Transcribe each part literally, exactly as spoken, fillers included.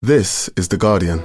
This is The Guardian.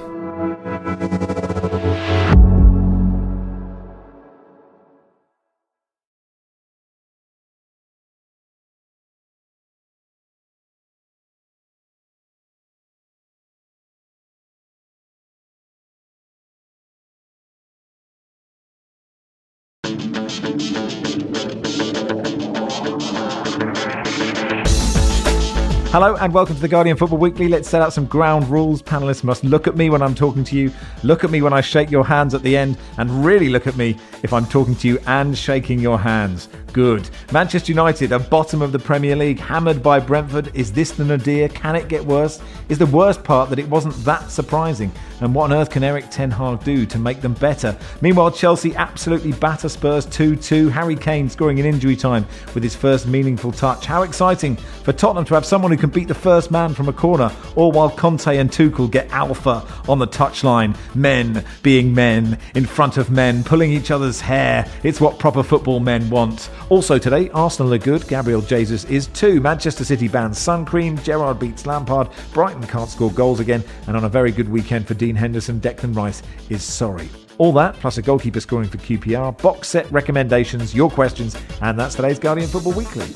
Hello and welcome to The Guardian Football Weekly. Let's set out some ground rules. Panellists must look at me when I'm talking to you, look at me when I shake your hands at the end, and really look at me if I'm talking to you and shaking your hands. Good. Manchester United are bottom of the Premier League, hammered by Brentford. Is this the nadir? Can it get worse? Is the worst part that it wasn't that surprising? And what on earth can Erik ten Hag do to make them better? Meanwhile, Chelsea absolutely batter Spurs two two. Harry Kane scoring in injury time with his first meaningful touch. How exciting for Tottenham to have someone who can beat the first man from a corner, all while Conte and Tuchel get alpha on the touchline. Men being men, in front of men, pulling each other's hair. It's what proper football men want. Also today, Arsenal are good, Gabriel Jesus is too. Manchester City bans sun cream, Gerrard beats Lampard, Brighton can't score goals again, and on a very good weekend for Dean Henderson, Declan Rice is sorry. All that, plus a goalkeeper scoring for Q P R, box set recommendations, your questions, and that's today's Guardian Football Weekly.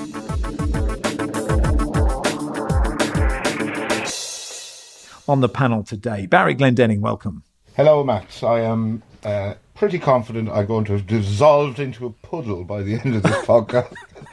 On the panel today, Barry Glendenning, welcome. Hello, Max. I am uh, pretty confident I'm going to have dissolved into a puddle by the end of this podcast.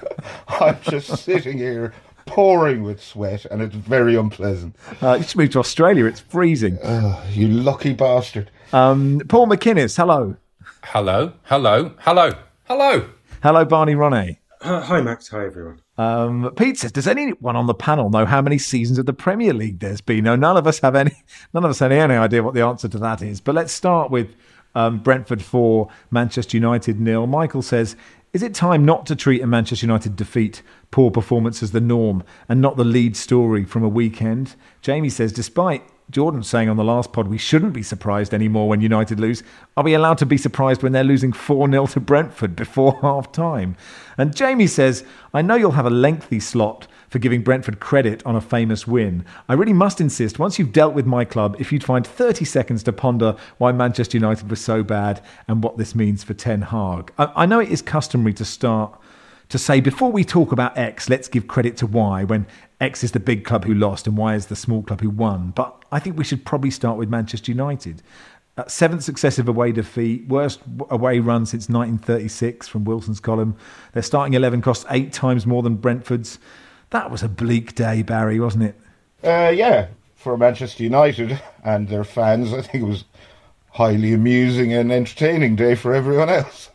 I'm just sitting here pouring with sweat, and it's very unpleasant. Uh, you should move to Australia. It's freezing. Uh, you lucky bastard. Um, Paul McInnes, hello. Hello, hello, hello, hello. Hello, Barney Ronay. Uh, hi, Max. Hi, everyone. Um, Pete says, does anyone on the panel know how many seasons of the Premier League there's been? No, none of us have any. None of us have any idea what the answer to that is. But let's start with um, Brentford four, Manchester United nil. Michael says, is it time not to treat a Manchester United defeat, poor performance as the norm and not the lead story from a weekend? Jamie says, despite Jordan saying on the last pod we shouldn't be surprised anymore when United lose, are we allowed to be surprised when they're losing four nil to Brentford before half-time? And Jamie says, I know you'll have a lengthy slot for giving Brentford credit on a famous win. I really must insist, once you've dealt with my club, if you'd find thirty seconds to ponder why Manchester United was so bad and what this means for Ten Hag. I, I know it is customary to start to say, before we talk about X, let's give credit to Y, when X is the big club who lost and Y is the small club who won. But I think we should probably start with Manchester United. Uh, seventh successive away defeat, worst away run since nineteen thirty-six from Wilson's column. Their starting eleven cost eight times more than Brentford's. That was a bleak day, Barry, wasn't it? Uh, yeah, for Manchester United and their fans, I think it was highly amusing and entertaining day for everyone else.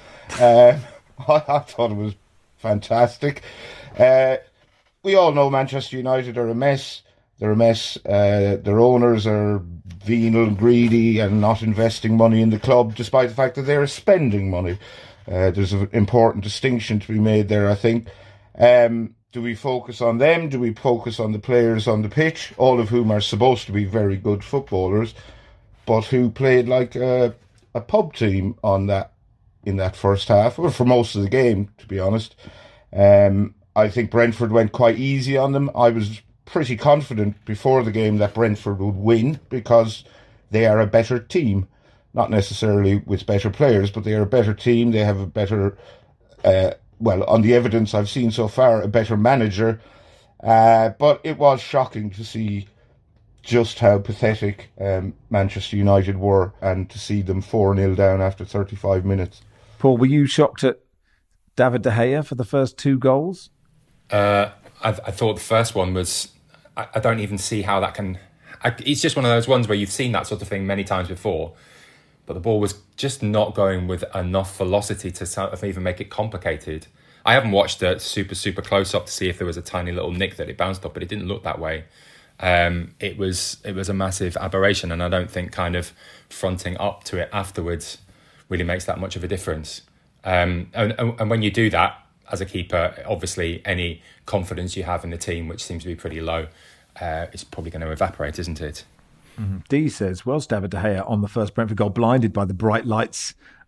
Uh, I, I thought it was fantastic. Uh, we all know Manchester United are a mess. They're a mess. Uh, their owners are venal, greedy, and not investing money in the club, despite the fact that they're spending money. Uh, there's an important distinction to be made there, I think. Um, do we focus on them? Do we focus on the players on the pitch, all of whom are supposed to be very good footballers, but who played like a, a pub team on that in that first half, or for most of the game, to be honest? Um, I think Brentford went quite easy on them. I was pretty confident before the game that Brentford would win because they are a better team. Not necessarily with better players, but they are a better team. They have a better, uh, well, on the evidence I've seen so far, a better manager. Uh, but it was shocking to see just how pathetic um, Manchester United were and to see them four nil down after thirty-five minutes. Paul, were you shocked at David De Gea for the first two goals? Uh, I, I thought the first one was, I, I don't even see how that can, I, it's just one of those ones where you've seen that sort of thing many times before, but the ball was just not going with enough velocity to sort of even make it complicated. I haven't watched it super, super close up to see if there was a tiny little nick that it bounced off, but it didn't look that way. Um, it was it was a massive aberration, and I don't think kind of fronting up to it afterwards really makes that much of a difference. Um, and, and when you do that as a keeper, obviously any confidence you have in the team, which seems to be pretty low, uh, is probably going to evaporate, isn't it? Mm-hmm. Dee says, was David De Gea on the first Brentford goal blinded by the bright lights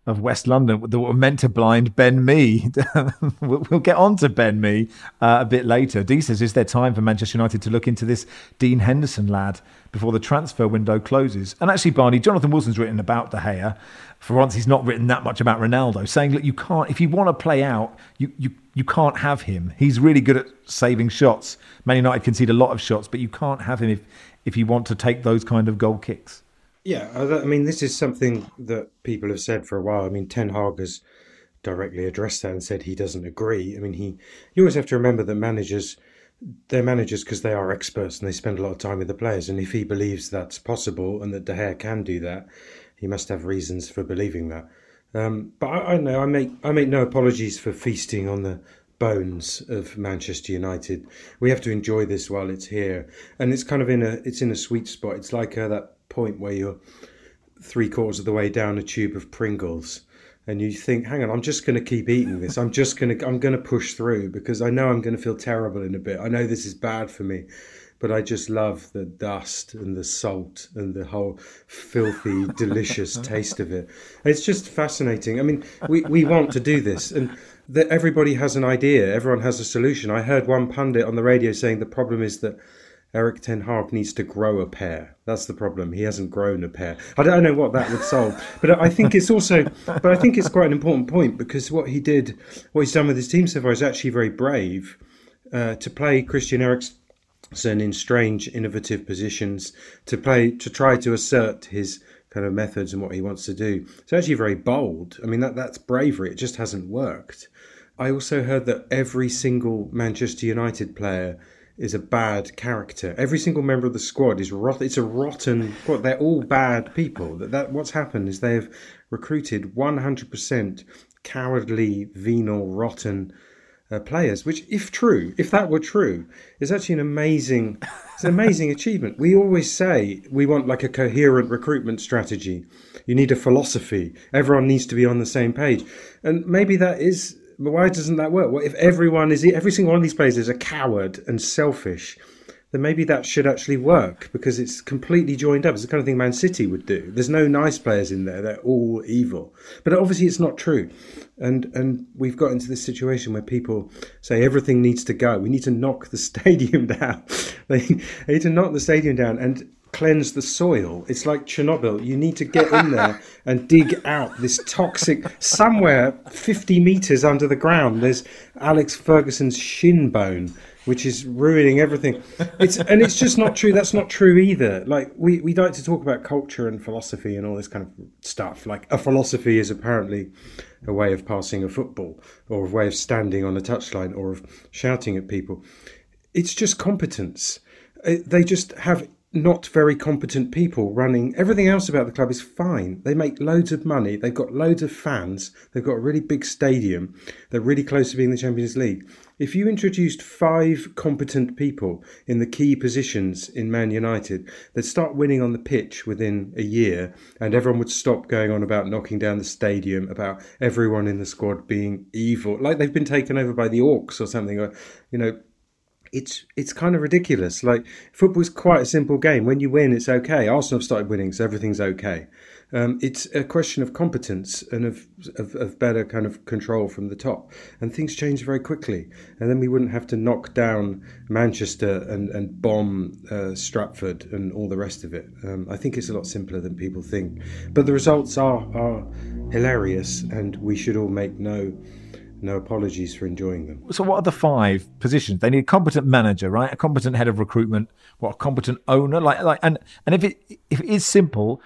of West London that were meant to blind Ben Mee. we'll, we'll get on to Ben Mee uh, a bit later. Dee says, is there time for Manchester United to look into this Dean Henderson lad before the transfer window closes? And actually, Barney, Jonathan Wilson's written about De Gea. For once, he's not written that much about Ronaldo, saying that you can't, if you want to play out, you, you, you can't have him. He's really good at saving shots. Man United concede a lot of shots, but you can't have him if, if you want to take those kind of goal kicks. Yeah, I mean, this is something that people have said for a while. I mean, Ten Hag has directly addressed that and said he doesn't agree. I mean, he you always have to remember that managers, they're managers because they are experts and they spend a lot of time with the players. And if he believes that's possible and that De Gea can do that, he must have reasons for believing that. Um, but I, I know I make I make no apologies for feasting on the bones of Manchester United. We have to enjoy this while it's here, and it's kind of in a it's in a sweet spot. It's like uh, that point where you're three quarters of the way down a tube of Pringles and you think, hang on, I'm just going to keep eating this. I'm just going to, I'm going to push through because I know I'm going to feel terrible in a bit. I know this is bad for me, but I just love the dust and the salt and the whole filthy, delicious taste of it. It's just fascinating. I mean, we, we want to do this, and that everybody has an idea. Everyone has a solution. I heard one pundit on the radio saying the problem is that Erik Ten Hag needs to grow a pair. That's the problem. He hasn't grown a pair. I don't know what that would solve, but I think it's also, but I think it's quite an important point because what he did, what he's done with his team so far is actually very brave uh, to play Christian Eriksen in strange, innovative positions, to play, to try to assert his kind of methods and what he wants to do. It's actually very bold. I mean, that that's bravery. It just hasn't worked. I also heard that every single Manchester United player is a bad character. Every single member of the squad is rotten. It's a rotten squad. They're all bad people. That, that what's happened is they've recruited one hundred percent cowardly, venal, rotten uh, players. Which, if true, if that were true, is actually an amazing, it's an amazing achievement. We always say we want like a coherent recruitment strategy. You need a philosophy. Everyone needs to be on the same page, and maybe that is. But why doesn't that work? What if everyone is every single one of these players is a coward and selfish? Then maybe that should actually work because it's completely joined up. It's the kind of thing Man City would do. There's no nice players in there; they're all evil. But obviously, it's not true. And and we've got into this situation where people say everything needs to go. We need to knock the stadium down. They need to knock the stadium down and cleanse the soil. It's like Chernobyl. You need to get in there and dig out this toxic somewhere fifty meters under the ground. There's Alex Ferguson's shin bone, which is ruining everything. It's and it's just not true. That's not true either. Like we, we like to talk about culture and philosophy and all this kind of stuff. Like a philosophy is apparently a way of passing a football or a way of standing on a touchline or of shouting at people. It's just competence. They just have not very competent people running. Everything else about the club is fine. They make loads of money. They've got loads of fans. They've got a really big stadium. They're really close to being the Champions League. If you introduced five competent people in the key positions in Man United, they'd start winning on the pitch within a year, and everyone would stop going on about knocking down the stadium, about everyone in the squad being evil, like they've been taken over by the Orcs or something. Or, you know, It's it's kind of ridiculous. Like, football's quite a simple game. When you win, it's okay. Arsenal have started winning, so everything's okay. Um, it's a question of competence and of, of of better kind of control from the top. And things change very quickly. And then we wouldn't have to knock down Manchester and, and bomb uh, Stratford and all the rest of it. Um, I think it's a lot simpler than people think. But the results are, are hilarious, and we should all make no... No apologies for enjoying them. So what are the five positions? They need a competent manager, right? A competent head of recruitment, what, a competent owner? Like, like, and, and if it if it is simple,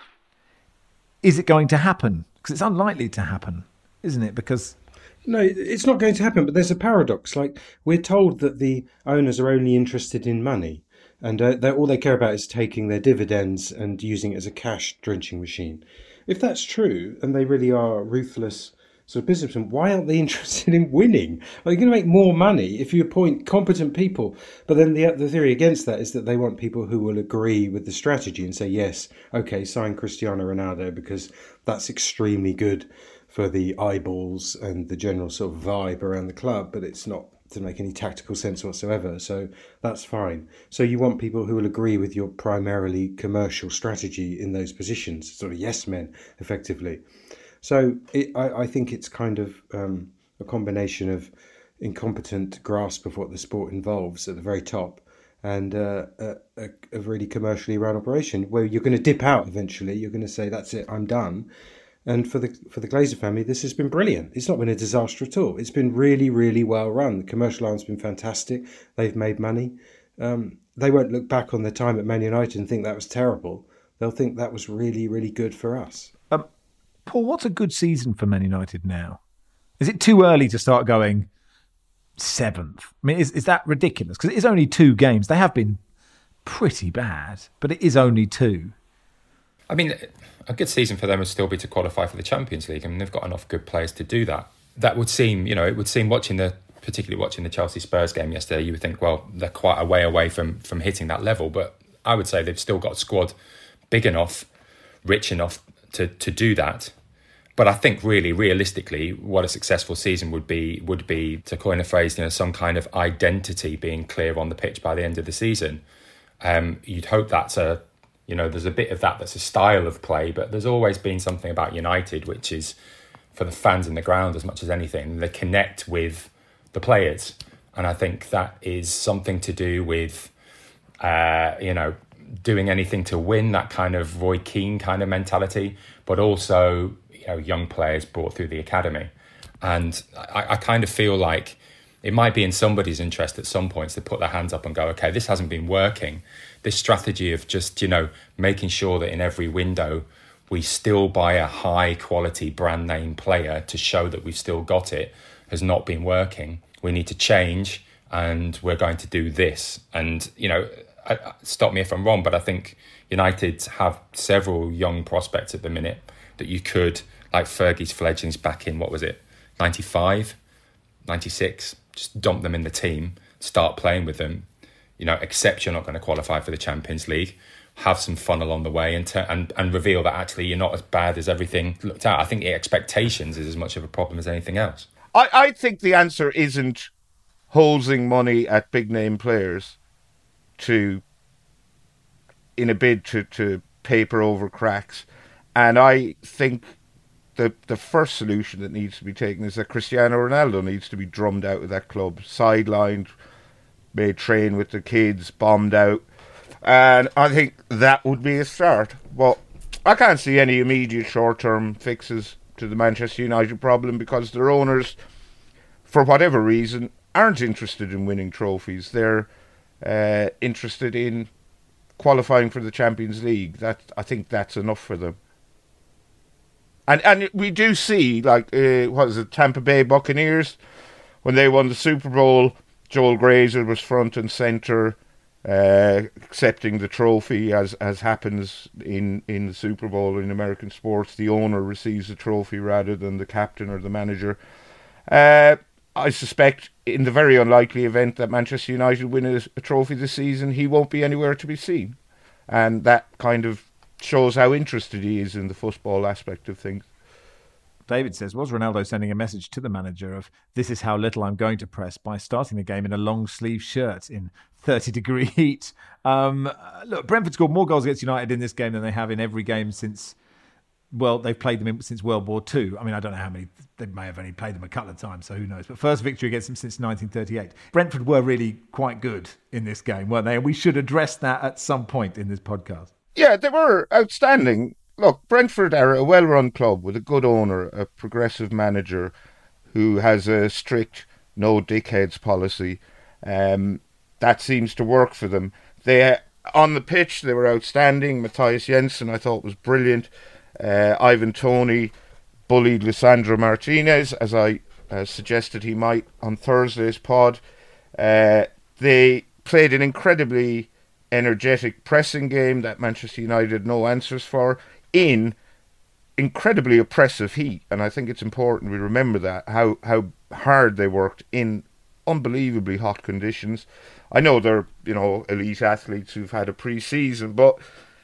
is it going to happen? Because it's unlikely to happen, isn't it? Because... No, it's not going to happen, but there's a paradox. Like, we're told that the owners are only interested in money, and uh, all they care about is taking their dividends and using it as a cash drenching machine. If that's true, and they really are ruthless... So businessmen, why aren't they interested in winning? Well, you're going to make more money if you appoint competent people. But then the the theory against that is that they want people who will agree with the strategy and say, yes, okay, sign Cristiano Ronaldo because that's extremely good for the eyeballs and the general sort of vibe around the club, but it's not to make any tactical sense whatsoever. So that's fine. So you want people who will agree with your primarily commercial strategy in those positions, sort of yes men, effectively. So it, I, I think it's kind of um, a combination of incompetent grasp of what the sport involves at the very top, and uh, a, a, a really commercially run operation where you're going to dip out eventually. You're going to say, "That's it, I'm done." And for the for the Glazer family, this has been brilliant. It's not been a disaster at all. It's been really, really well run. The commercial arm's been fantastic. They've made money. Um, they won't look back on their time at Man United and think that was terrible. They'll think that was really, really good for us. Um, Paul, what's a good season for Man United now? Is it too early to start going seventh? I mean, is, is that ridiculous? Because it is only two games. They have been pretty bad, but it is only two. I mean, a good season for them would still be to qualify for the Champions League. I mean, they've got enough good players to do that. That would seem, you know, it would seem watching the, particularly watching the Chelsea Spurs game yesterday, you would think, well, they're quite a way away from from hitting that level. But I would say they've still got a squad big enough, rich enough to to do that. But I think really, realistically, what a successful season would be would be, to coin a phrase, you know, some kind of identity being clear on the pitch by the end of the season. Um, you'd hope that's a You know, there's a bit of that that's a style of play, but there's always been something about United, which is for the fans in the ground as much as anything. They connect with the players. And I think that is something to do with, uh, you know, doing anything to win, that kind of Roy Keane kind of mentality, but also, you know, young players brought through the academy. And I, I kind of feel like it might be in somebody's interest at some points to put their hands up and go, okay, this hasn't been working. This strategy of just, you know, making sure that in every window we still buy a high quality brand name player to show that we've still got it has not been working. We need to change, and we're going to do this. And, you know, I, I, stop me if I'm wrong, but I think United have several young prospects at the minute that you could, like Fergie's fledglings back in, what was it, ninety-five, ninety-six, just dump them in the team, start playing with them. You know, accept you're not going to qualify for the Champions League, have some fun along the way, and, t- and and reveal that actually you're not as bad as everything looked at. I think the expectations is as much of a problem as anything else. I, I think the answer isn't hosing money at big-name players to in a bid to, to paper over cracks. And I think the the first solution that needs to be taken is that Cristiano Ronaldo needs to be drummed out of that club, sidelined, made train with the kids, bombed out. And I think that would be a start. But I can't see any immediate short-term fixes to the Manchester United problem because their owners, for whatever reason, aren't interested in winning trophies. They're uh, interested in qualifying for the Champions League. That I think that's enough for them. And and we do see, like, uh, what is it, Tampa Bay Buccaneers, when they won the Super Bowl, Joel Grazer was front and centre, uh, accepting the trophy, as as happens in, in the Super Bowl in American sports. The owner receives the trophy rather than the captain or the manager. Uh, I suspect, in the very unlikely event that Manchester United win a, a trophy this season, he won't be anywhere to be seen. And that kind of shows how interested he is in the football aspect of things. David says, was Ronaldo sending a message to the manager of, this is how little I'm going to press, by starting the game in a long sleeve shirt in thirty degree heat? Um, look, Brentford scored more goals against United in this game than they have in every game since, well, they've played them in, since World War Two. I mean, I don't know how many, they may have only played them a couple of times, so who knows. But first victory against them since nineteen thirty-eight. Brentford were really quite good in this game, weren't they? And we should address that at some point in this podcast. Yeah, they were outstanding. Look, Brentford are a well-run club with a good owner, a progressive manager who has a strict no dickheads policy. Um, that seems to work for them. They on the pitch, they were outstanding. Matthias Jensen, I thought, was brilliant. Uh, Ivan Toney bullied Lisandro Martinez, as I uh, suggested he might on Thursday's pod. Uh, they played an incredibly energetic pressing game that Manchester United had no answers for, in incredibly oppressive heat. And I think it's important we remember that, how, how hard they worked in unbelievably hot conditions. I know they're, you know, elite athletes who've had a pre-season, but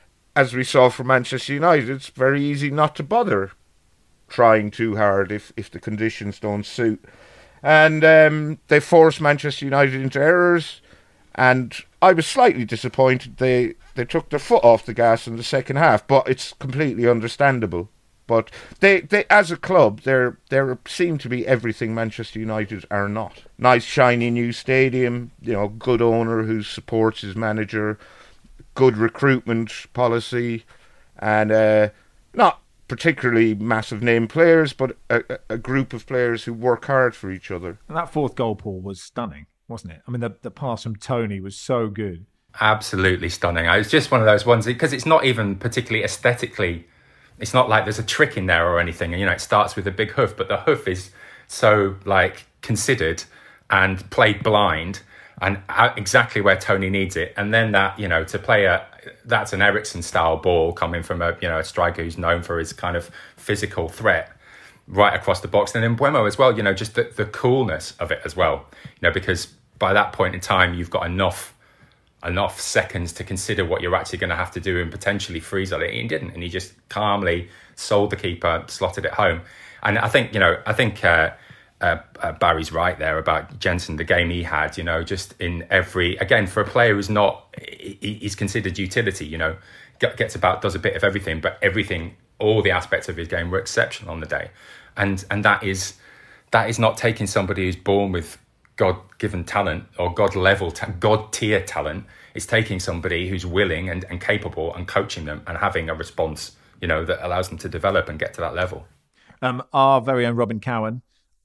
as we saw from Manchester United, it's very easy not to bother trying too hard if, if the conditions don't suit. And um, they forced Manchester United into errors, and I was slightly disappointed they, they took their foot off the gas in the second half, but it's completely understandable. But they, they as a club, they're they seem to be everything Manchester United are not. Nice, shiny new stadium, you know, good owner who supports his manager, good recruitment policy, and uh, not particularly massive name players, but a, a group of players who work hard for each other. And that fourth goal, Paul, was stunning, wasn't it? I mean, the, the pass from Tony was so good. Absolutely stunning. It was just one of those ones, because it's not even particularly aesthetically, it's not like there's a trick in there or anything. And, you know, it starts with a big hoof, but the hoof is so, like, considered and played blind and exactly where Tony needs it. And then that, you know, to play a, that's an Eriksen-style ball coming from a, you know, a striker who's known for his kind of physical threat right across the box. And then Mbeumo as well, you know, just the, the coolness of it as well. You know, because by that point in time, you've got enough enough seconds to consider what you're actually going to have to do and potentially freeze on it. He didn't, and he just calmly sold the keeper, slotted it home. And I think, you know, I think uh, uh, uh, Barry's right there about Jensen, the game he had, you know, just in every, again, for a player who's not, he, he's considered utility, you know, gets about, does a bit of everything, but everything, all the aspects of his game were exceptional on the day. And and that is that is not taking somebody who's born with God-given talent or God-level, ta- God-tier talent. It's taking somebody who's willing and, and capable and coaching them and having a response, you know, that allows them to develop and get to that level. Um, our very own Robin Cowan,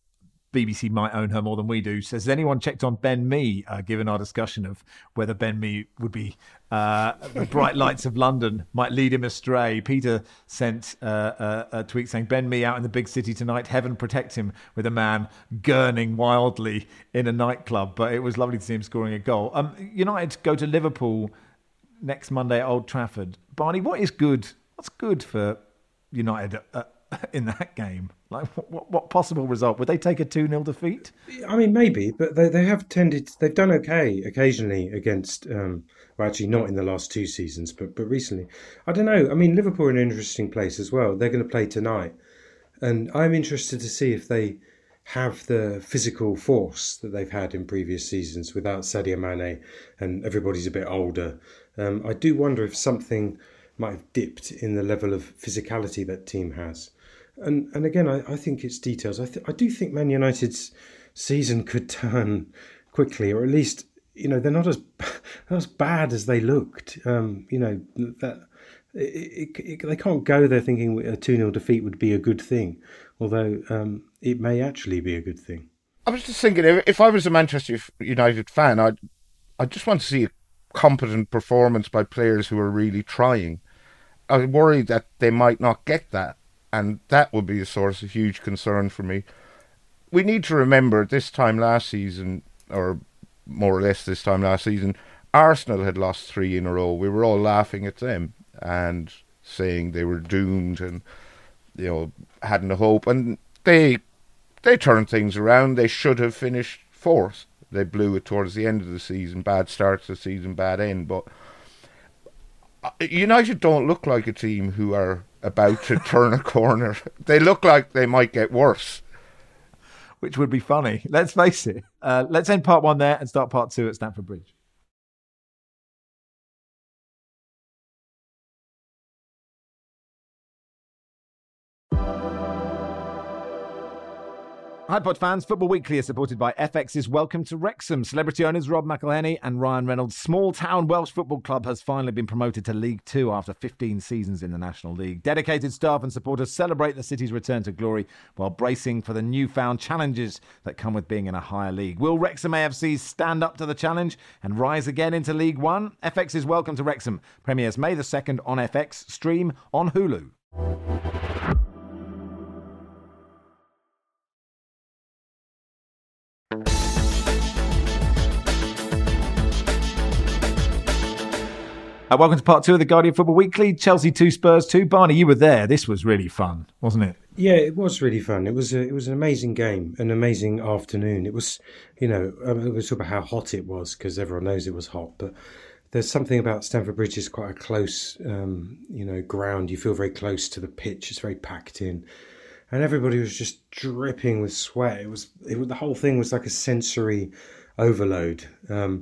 B B C might own her more than we do, says, has anyone checked on Ben Mee, uh, given our discussion of whether Ben Mee would be, uh, the bright lights of London might lead him astray? Peter sent uh, a, a tweet saying, Ben Mee out in the big city tonight, heaven protect him, with a man gurning wildly in a nightclub. But it was lovely to see him scoring a goal. Um, United go to Liverpool next Monday at Old Trafford. Barney, what is good? What's good for United uh, in that game? Like, what, what possible result? Would they take a two nil defeat? I mean, maybe, but they, they have tended, they've done okay occasionally against, um, well, actually not in the last two seasons, but, but recently. I don't know. I mean, Liverpool are in an interesting place as well. They're going to play tonight. And I'm interested to see if they have the physical force that they've had in previous seasons without Sadio Mane, and everybody's a bit older. Um, I do wonder if something might have dipped in the level of physicality that team has. And and again, I, I think it's details. I th- I do think Man United's season could turn quickly, or at least, you know, they're not as not as bad as they looked. Um, you know, that it, it, it, they can't go there thinking a two nil defeat would be a good thing, although um, it may actually be a good thing. I was just thinking, if, if I was a Manchester United fan, I'd I just want to see a competent performance by players who are really trying. I worry that they might not get that. And that would be a source of huge concern for me. We need to remember this time last season, or more or less this time last season, Arsenal had lost three in a row. We were all laughing at them and saying they were doomed and, you know, hadn't a hope. And they they turned things around. They should have finished fourth. They blew it towards the end of the season. Bad start to the season, bad end. But United don't look like a team who are about to turn a corner. They look like they might get worse. Which would be funny. Let's face it. Uh, let's end part one there and start part two at Stamford Bridge. Hi Pod fans, Football Weekly is supported by F X's Welcome to Wrexham. Celebrity owners Rob McElhenney and Ryan Reynolds' small-town Welsh football club has finally been promoted to League Two after fifteen seasons in the National League. Dedicated staff and supporters celebrate the city's return to glory while bracing for the newfound challenges that come with being in a higher league. Will Wrexham A F C stand up to the challenge and rise again into League One? F X's Welcome to Wrexham premieres May the second on F X, stream on Hulu. Uh, welcome to part two of the Guardian Football Weekly. Chelsea two, Spurs two. Barney, you were there. This was really fun, wasn't it? Yeah, it was really fun. It was a, it was an amazing game, an amazing afternoon. It was, you know, I mean, we talk about how hot it was because everyone knows it was hot, but there's something about Stamford Bridge is quite a close, um, you know, ground. You feel very close to the pitch. It's very packed in, and everybody was just dripping with sweat. It was, it, the whole thing was like a sensory overload. Um,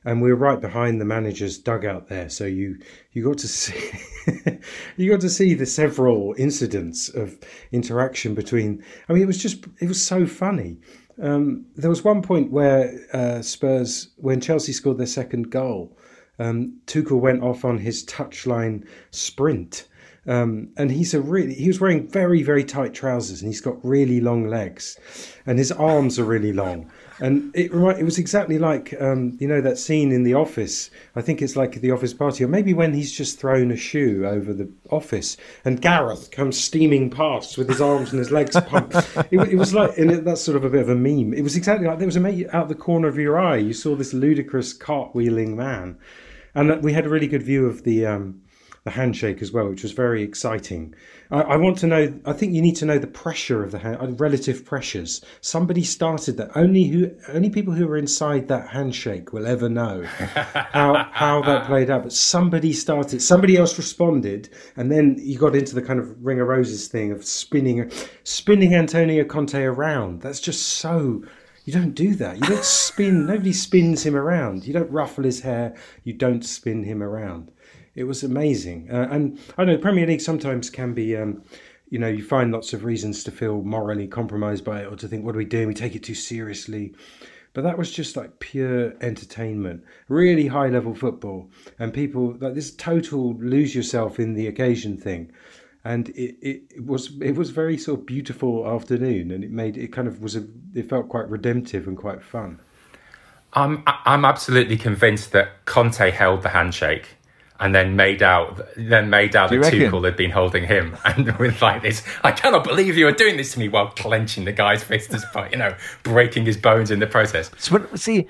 and we were right behind the manager's dugout there. So you you got to see you got to see the several incidents of interaction between. I mean, it was just it was so funny. Um, there was one point where uh, Spurs, when Chelsea scored their second goal, um, Tuchel went off on his touchline sprint. Um, and he's a really, he was wearing very, very tight trousers, and he's got really long legs, and his arms are really long. And it it was exactly like, um, you know, that scene in The Office. I think it's like The Office Party, or maybe when he's just thrown a shoe over the office and Gareth comes steaming past with his arms and his legs pumped. it, it was like, and it, that's sort of a bit of a meme. It was exactly like, there was a mate out the corner of your eye. You saw this ludicrous cartwheeling man. And we had a really good view of the... Um, the handshake as well, which was very exciting. I, I want to know, I think you need to know the pressure of the hand, relative pressures. Somebody started that. Only who, only people who were inside that handshake will ever know how how that played out. But somebody started, somebody else responded, and then you got into the kind of Ring of Roses thing of spinning, spinning Antonio Conte around. That's just so... You don't do that. You don't spin, nobody spins him around. You don't ruffle his hair. You don't spin him around. It was amazing. Uh, and I know the Premier League sometimes can be, um, you know, you find lots of reasons to feel morally compromised by it, or to think, what are we doing? We take it too seriously. But that was just like pure entertainment, really high level football. And people, like this total lose yourself in the occasion thing. And it, it, it was it was very sort of beautiful afternoon, and it made it kind of was a, it felt quite redemptive and quite fun. I'm I'm absolutely convinced that Conte held the handshake and then made out then made out that Tuchel had been holding him, and with like this, I cannot believe you are doing this to me, while clenching the guy's fist, as you know, breaking his bones in the process. So, see,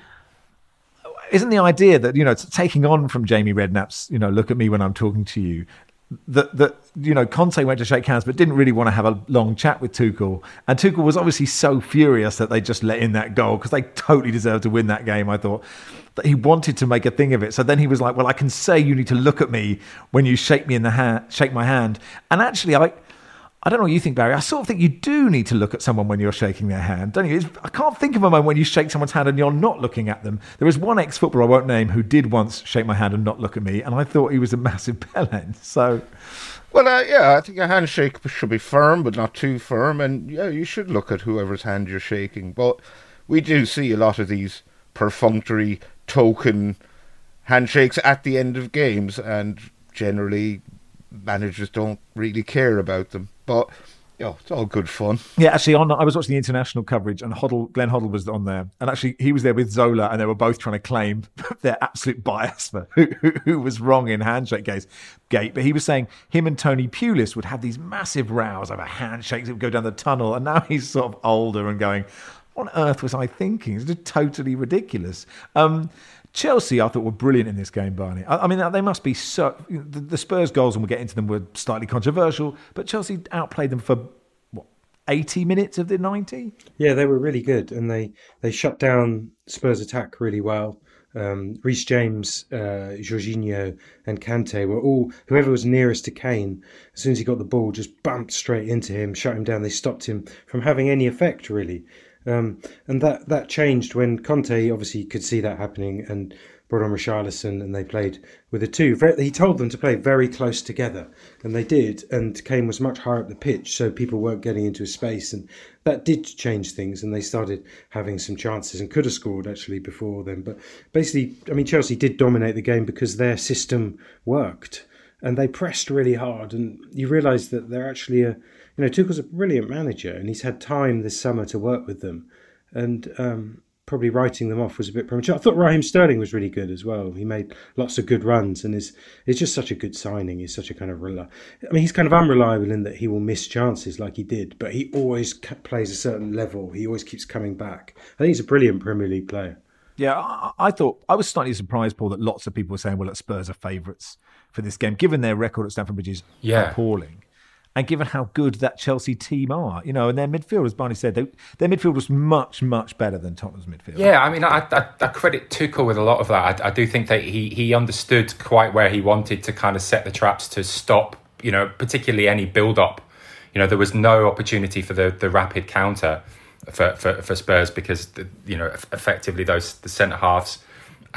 isn't the idea that, you know, it's taking on from Jamie Redknapp's, you know, look at me when I'm talking to you, that that you know, Conte went to shake hands but didn't really want to have a long chat with Tuchel, and Tuchel was obviously so furious that they just let in that goal, because they totally deserved to win that game. I thought that he wanted to make a thing of it, so then he was like, well, I can say you need to look at me when you shake me in the hand, shake my hand. And actually, I I don't know what you think, Barry. I sort of think you do need to look at someone when you're shaking their hand, don't you? It's, I can't think of a moment when you shake someone's hand and you're not looking at them. There was one ex-footballer I won't name who did once shake my hand and not look at me, and I thought he was a massive bellend. So, well, uh, yeah, I think a handshake should be firm, but not too firm, and yeah, you should look at whoever's hand you're shaking. But we do see a lot of these perfunctory token handshakes at the end of games, and generally managers don't really care about them. But yeah, it's all good fun. Yeah, actually, on I was watching the international coverage, and Hoddle, Glenn Hoddle was on there, and actually he was there with Zola, and they were both trying to claim their absolute bias for who, who, who was wrong in handshake gate. But he was saying him and Tony Pulis would have these massive rows over handshakes that would go down the tunnel, and now he's sort of older and going, what on earth was I thinking? It's just totally ridiculous. Um, Chelsea, I thought, were brilliant in this game, Barney. I, I mean, they must be so... The, the Spurs goals, and we'll get into them, were slightly controversial, but Chelsea outplayed them for, what, eighty minutes of the ninety? Yeah, they were really good, and they, they shut down Spurs' attack really well. Um, Reece James, uh, Jorginho and Kante were all... Whoever was nearest to Kane, as soon as he got the ball, just bumped straight into him, shut him down. They stopped him from having any effect, really. Um, and that, that changed when Conte obviously could see that happening and brought on Richarlison, and they played with the two. He told them to play very close together, and they did. And Kane was much higher up the pitch, so people weren't getting into his space, and that did change things. And they started having some chances and could have scored actually before then. But basically, I mean, Chelsea did dominate the game because their system worked, and they pressed really hard. And you realise that they're actually a You know, Tuchel's a brilliant manager, and he's had time this summer to work with them, and um, probably writing them off was a bit premature. I thought Raheem Sterling was really good as well. He made lots of good runs, and is is just such a good signing. He's such a kind of rel- I mean, he's kind of unreliable in that he will miss chances like he did, but he always plays a certain level. He always keeps coming back. I think he's a brilliant Premier League player. Yeah, I, I thought I was slightly surprised, Paul, that lots of people were saying, well, that Spurs are favourites for this game, given their record at Stamford Bridge is yeah. appalling. And given how good that Chelsea team are, you know, and their midfield, as Barney said, they, their midfield was much, much better than Tottenham's midfield. Yeah, I mean, I, I, I credit Tuchel with a lot of that. I, I do think that he he understood quite where he wanted to kind of set the traps to stop, you know, particularly any build-up. You know, there was no opportunity for the, the rapid counter for, for, for Spurs because, the, you know, effectively those the centre-halves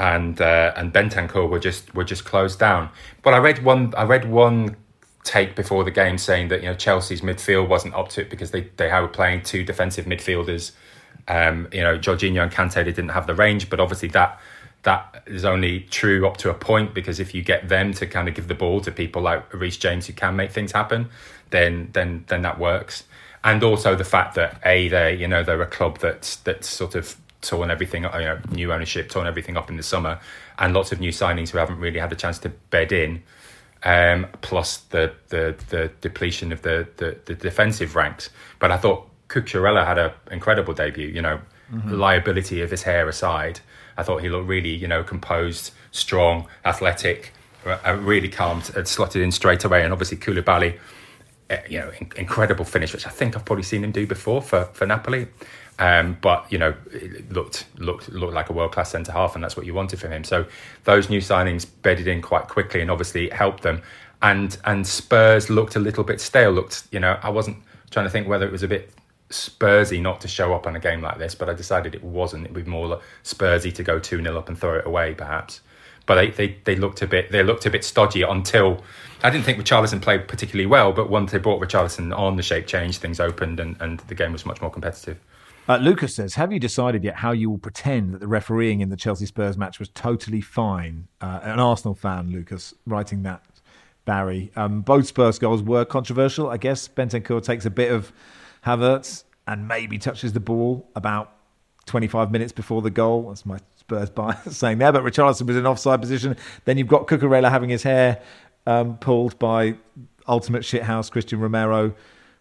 and uh, and Bentancur were just were just closed down. But I read one I read one take before the game saying that, you know, Chelsea's midfield wasn't up to it because they they were playing two defensive midfielders. Um, you know, Jorginho and Kante, they didn't have the range, but obviously that that is only true up to a point, because if you get them to kind of give the ball to people like Reece James who can make things happen, then then then that works. And also the fact that a they you know they're a club that's that's sort of torn everything, you know, new ownership, torn everything up in the summer, and lots of new signings who haven't really had the chance to bed in. Um, plus the, the the depletion of the, the, the defensive ranks. But I thought Cucurella had an incredible debut. You know, mm-hmm. liability of his hair aside, I thought he looked really, you know, composed, strong, athletic, uh, really calm, uh, slotted in straight away. And obviously Koulibaly, uh, you know, in, incredible finish, which I think I've probably seen him do before for, for Napoli. Um, but, you know, it looked looked looked like a world-class centre-half, and that's what you wanted from him. So those new signings bedded in quite quickly and obviously helped them. And and Spurs looked a little bit stale. Looked, you know, I wasn't trying to think whether it was a bit Spursy not to show up on a game like this, but I decided it wasn't. It would be more Spursy to go two nil up and throw it away, perhaps. But they, they, they looked a bit they looked a bit stodgy until I didn't think Richarlison played particularly well, but once they brought Richarlison on, the shape changed, things opened, and, and the game was much more competitive. Uh, Lucas says, have you decided yet how you will pretend that the refereeing in the Chelsea-Spurs match was totally fine? Uh, an Arsenal fan, Lucas, writing that, Barry. Um, both Spurs goals were controversial. I guess Bentancur takes a bit of Havertz and maybe touches the ball about twenty-five minutes before the goal. That's my Spurs bias saying there. But Richarlison was in offside position. Then you've got Cucurella having his hair um, pulled by ultimate shithouse Christian Romero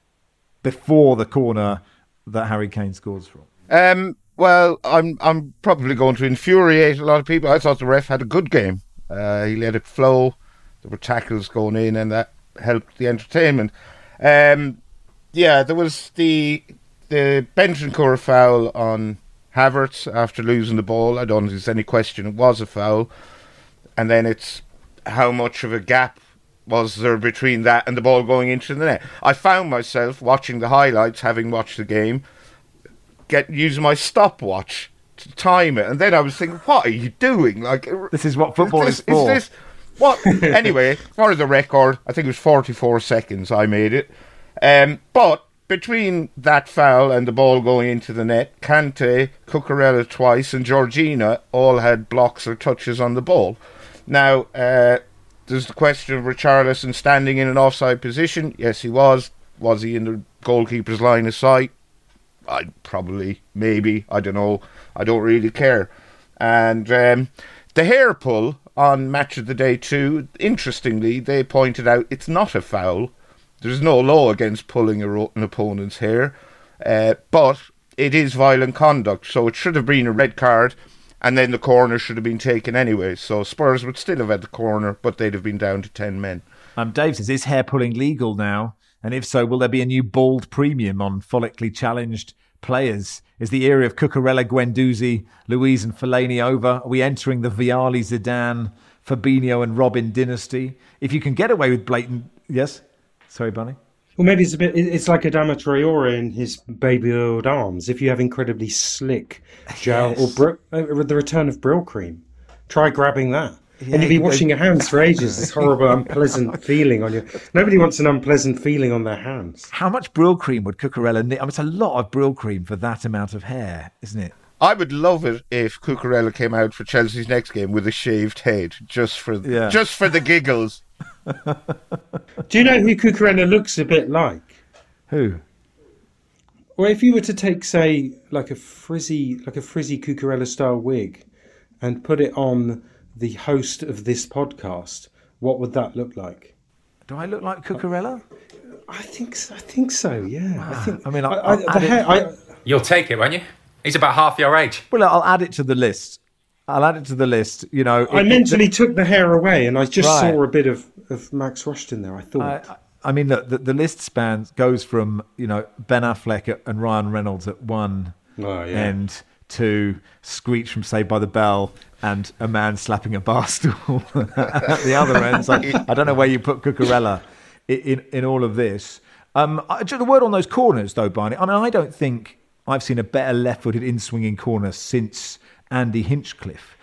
before the corner that Harry Kane scores from. Um, well, I'm I'm probably going to infuriate a lot of people. I thought the ref had a good game. Uh, he let it flow. There were tackles going in, and that helped the entertainment. Um, yeah, there was the the Bentancur foul on Havertz after losing the ball. I don't think there's any question it was a foul. And then it's how much of a gap was there between that and the ball going into the net. I found myself watching the highlights, having watched the game, get using my stopwatch to time it, and then I was thinking, what are you doing? Like, this is what football is, is for. Is this what? Anyway, for the record, I think it was forty-four seconds I made it. Um, but between that foul and the ball going into the net, Kante, Cucurella twice, and Jorginho all had blocks or touches on the ball. Now, uh, there's the question of Richarlison standing in an offside position. Yes, he was. Was he in the goalkeeper's line of sight? I'd probably, maybe, I don't know. I don't really care. And um, the hair pull on Match of the Day two, interestingly, they pointed out it's not a foul. There's no law against pulling a, an opponent's hair. Uh, but it is violent conduct, so it should have been a red card. And then the corner should have been taken anyway. So Spurs would still have had the corner, but they'd have been down to ten men. Um, Dave says, is hair pulling legal now? And if so, will there be a new bald premium on follically challenged players? Is the era of Cucurella, Guendouzi, Luiz and Fellaini over? Are we entering the Vialli, Zidane, Fabinho and Robin dynasty? If you can get away with blatant... Yes? Sorry, Bunny? Well, maybe it's a bit. It's like Adama Traore in his baby-oiled arms. If you have incredibly slick gel, yes. or br- uh, the return of Brill cream, try grabbing that, yeah, and you'll be washing your hands for ages. This horrible, unpleasant feeling on your. Nobody wants an unpleasant feeling on their hands. How much Brill cream would Cucurella need? I mean, it's a lot of Brill cream for that amount of hair, isn't it? I would love it if Cucurella came out for Chelsea's next game with a shaved head, just for yeah. just for the giggles. Do you know who Cucurella looks a bit like? Who? Well, if you were to take, say, like a frizzy, like a frizzy Cucurella style wig, and put it on the host of this podcast, what would that look like? Do I look like Cucurella? I think, so, I think so. Yeah. Ah, I think. I mean, I'll, I, I, I'll the hair, I, you'll take it, won't you? He's about half your age. Well, I'll add it to the list. I'll add it to the list. You know, I it, mentally it, took the hair away, and I just right. saw a bit of, of Max Rushton there. I thought. I, I mean, look, the, the list spans goes from you know Ben Affleck and Ryan Reynolds at one oh, yeah. end to Screech from Saved by the Bell and a man slapping a bar stool at the other end. So I don't know where you put Cucurella in in, in all of this. Um, just a word on those corners, though, Barney. I mean, I don't think I've seen a better left-footed in-swinging corner since Andy Hinchcliffe.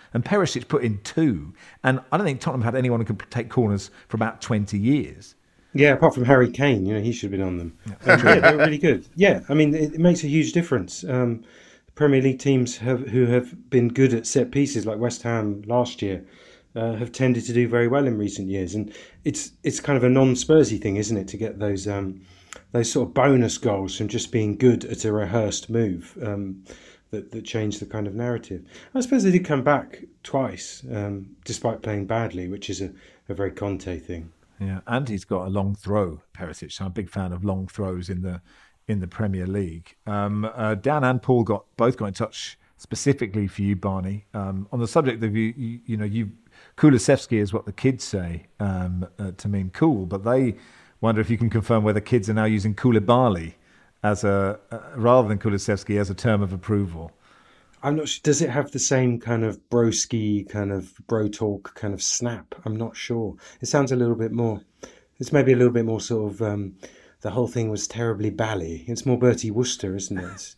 and Perisic put in two. And I don't think Tottenham had anyone who could take corners for about twenty years. Yeah, apart from Harry Kane, you know, he should have been on them. Yeah, um, yeah they were really good. Yeah, I mean, it, it makes a huge difference. Um, Premier League teams have, who have been good at set pieces, like West Ham last year, uh, have tended to do very well in recent years. And it's it's kind of a non-Spursy thing, isn't it, to get those um, those sort of bonus goals from just being good at a rehearsed move um, that, that change the kind of narrative. I suppose they did come back twice, um, despite playing badly, which is a, a very Conte thing. Yeah, and he's got a long throw, Perisic. So I'm a big fan of long throws in the in the Premier League. Um, uh, Dan and Paul got both got in touch specifically for you, Barney, um, on the subject of you. You, you know, you Kulusevski is what the kids say um, uh, to mean cool, but they wonder if you can confirm whether kids are now using Koulibaly as a uh, rather than Kulusevski as a term of approval. I'm not sure. Does it have the same kind of broski, kind of bro talk, kind of snap? I'm not sure. It sounds a little bit more. It's maybe a little bit more sort of. Um, the whole thing was terribly bally. It's more Bertie Wooster, isn't it? It's,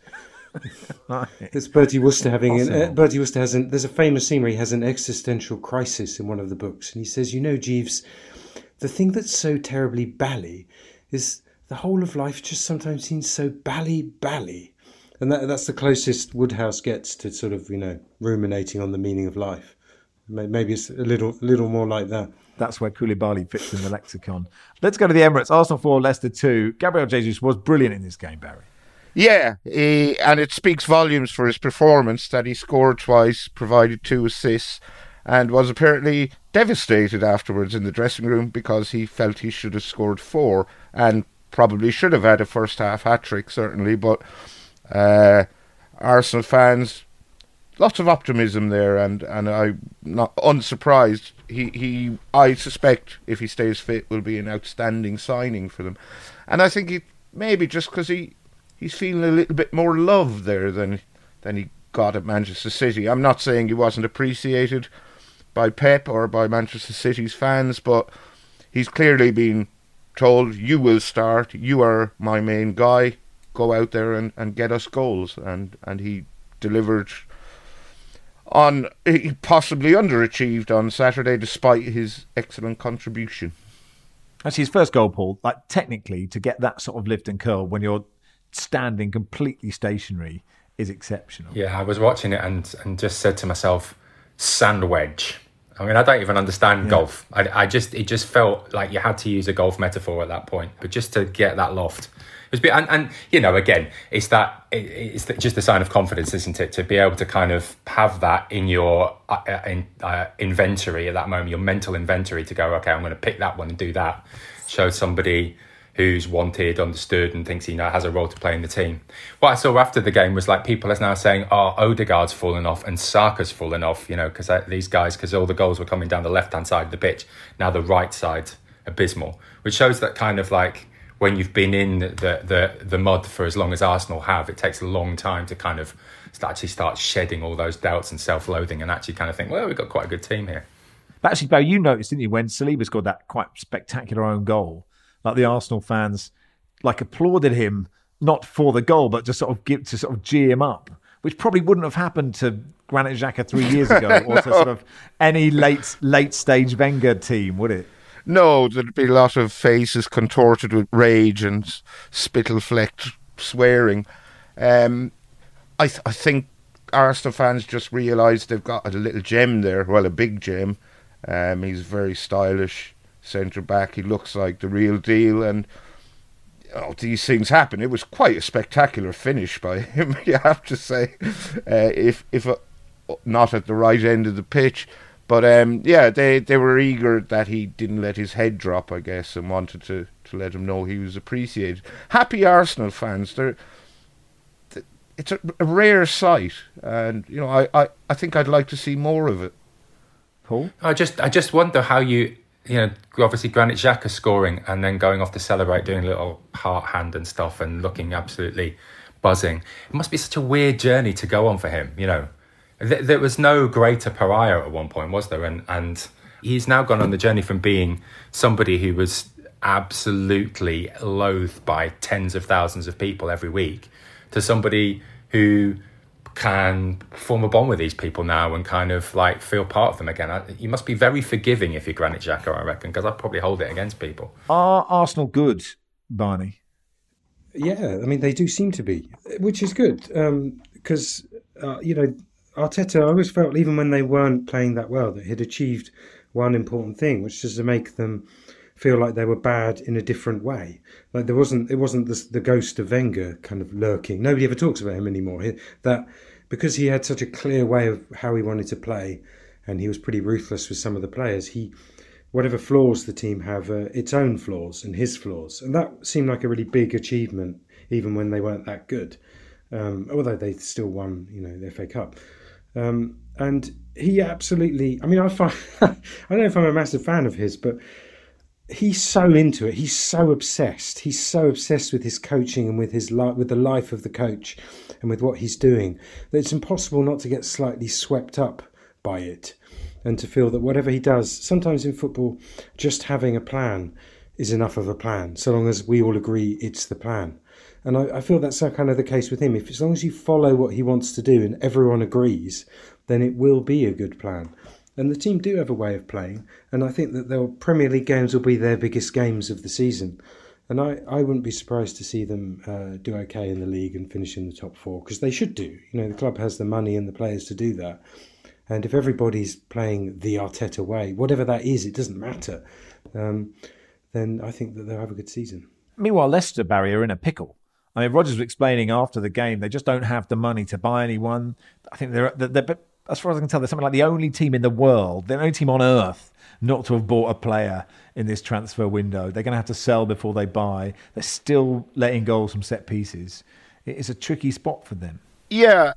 Right. it's Bertie Wooster having. An, uh, Possible. Bertie Wooster has an. There's a famous scene where he has an existential crisis in one of the books, and he says, "You know, Jeeves, the thing that's so terribly bally is the whole of life just sometimes seems so bally bally." And that, that's the closest Woodhouse gets to sort of, you know, ruminating on the meaning of life. Maybe it's a little little more like that. That's where Koulibaly fits in the lexicon. Let's go to the Emirates. Arsenal four, Leicester two. Gabriel Jesus was brilliant in this game, Barry. Yeah, he, and it speaks volumes for his performance that he scored twice, provided two assists, and was apparently devastated afterwards in the dressing room because he felt he should have scored four and probably should have had a first half hat-trick, certainly, but... Uh, Arsenal fans, lots of optimism there, and, and I'm not unsurprised. He, he, I suspect if he stays fit, will be an outstanding signing for them. And I think he maybe just because he, he's feeling a little bit more love there than than he got at Manchester City. I'm not saying he wasn't appreciated by Pep or by Manchester City's fans, but he's clearly been told, "You will start. You are my main guy. Go out there and, and get us goals," and, and he delivered on, he possibly underachieved on Saturday despite his excellent contribution. That's his first goal, Paul. Like, technically, to get that sort of lift and curl when you're standing completely stationary is exceptional. Yeah, I was watching it and, and just said to myself, sand wedge. I mean, I don't even understand Yeah. golf. I, I just, it just felt like you had to use a golf metaphor at that point, but just to get that loft. It was, and, and you know, again, it's that it, it's just a sign of confidence, isn't it? To be able to kind of have that in your uh, in, uh, inventory at that moment, your mental inventory, to go, okay, I'm going to pick that one and do that. Show somebody who's wanted, understood, and thinks he know has a role to play in the team. What I saw after the game was like people are now saying, "Oh, Odegaard's fallen off and Saka's fallen off," you know, because these guys, because all the goals were coming down the left hand side of the pitch. Now the right side, abysmal, which shows that kind of like. When you've been in the, the the mud for as long as Arsenal have, it takes a long time to kind of start, actually start shedding all those doubts and self-loathing and actually kind of think, well, we've got quite a good team here. But actually, Barry, you noticed, didn't you, when Saliba scored that quite spectacular own goal, like the Arsenal fans like applauded him, not for the goal, but to sort of give, to sort of gee him up, which probably wouldn't have happened to Granit Xhaka three years ago or no. to sort of any late late stage Wenger team, would it? No, there'd be a lot of faces contorted with rage and spittle-flecked swearing. Um, I, th- I think Arsenal fans just realised they've got a little gem there, well, a big gem. Um, he's very stylish centre-back. He looks like the real deal, and oh, these things happen. It was quite a spectacular finish by him, you have to say, uh, if if uh, not at the right end of the pitch. But um, yeah, they, they were eager that he didn't let his head drop, I guess, and wanted to, to let him know he was appreciated. Happy Arsenal fans. They're, it's a, a rare sight, and you know, I, I, I think I'd like to see more of it. Paul? I just I just wonder how you, you know, obviously Granit Xhaka scoring and then going off to celebrate, doing a little heart hand and stuff and looking absolutely buzzing. It must be such a weird journey to go on for him, you know. There was no greater pariah at one point, was there? And and he's now gone on the journey from being somebody who was absolutely loathed by tens of thousands of people every week to somebody who can form a bond with these people now and kind of like feel part of them again. I, you must be very forgiving if you're Granit Xhaka, I reckon, because I'd probably hold it against people. Are Arsenal good, Barney? Yeah, I mean, they do seem to be, which is good, because, um, uh, you know, Arteta, I always felt, even when they weren't playing that well, that he'd achieved one important thing, which is to make them feel like they were bad in a different way. Like there wasn't, it wasn't the, the ghost of Wenger kind of lurking. Nobody ever talks about him anymore. He, that because he had such a clear way of how he wanted to play, and he was pretty ruthless with some of the players. He, whatever flaws the team have, uh, its own flaws and his flaws, and that seemed like a really big achievement, even when they weren't that good. Um, although they still won, you know, the F A Cup. Um, and he absolutely, I mean, I find, I don't know if I'm a massive fan of his, but he's so into it. He's so obsessed. He's so obsessed with his coaching and with his li- with the life of the coach and with what he's doing, that it's impossible not to get slightly swept up by it and to feel that whatever he does, sometimes in football, just having a plan is enough of a plan, so long as we all agree it's the plan. And I, I feel that's kind of the case with him. If as long as you follow what he wants to do and everyone agrees, then it will be a good plan. And the team do have a way of playing, and I think that their Premier League games will be their biggest games of the season. And I, I wouldn't be surprised to see them uh, do okay in the league and finish in the top four, because they should do. You know, the club has the money and the players to do that. And if everybody's playing the Arteta way, whatever that is, it doesn't matter, um, then I think that they'll have a good season. Meanwhile, Leicester, Barry, are in a pickle. I mean, Rodgers was explaining after the game, they just don't have the money to buy anyone. I think they're, they're, they're as far as I can tell, they're something like the only team in the world, the only team on earth not to have bought a player in this transfer window. They're going to have to sell before they buy. They're still letting goals from set pieces. It's a tricky spot for them. Yeah,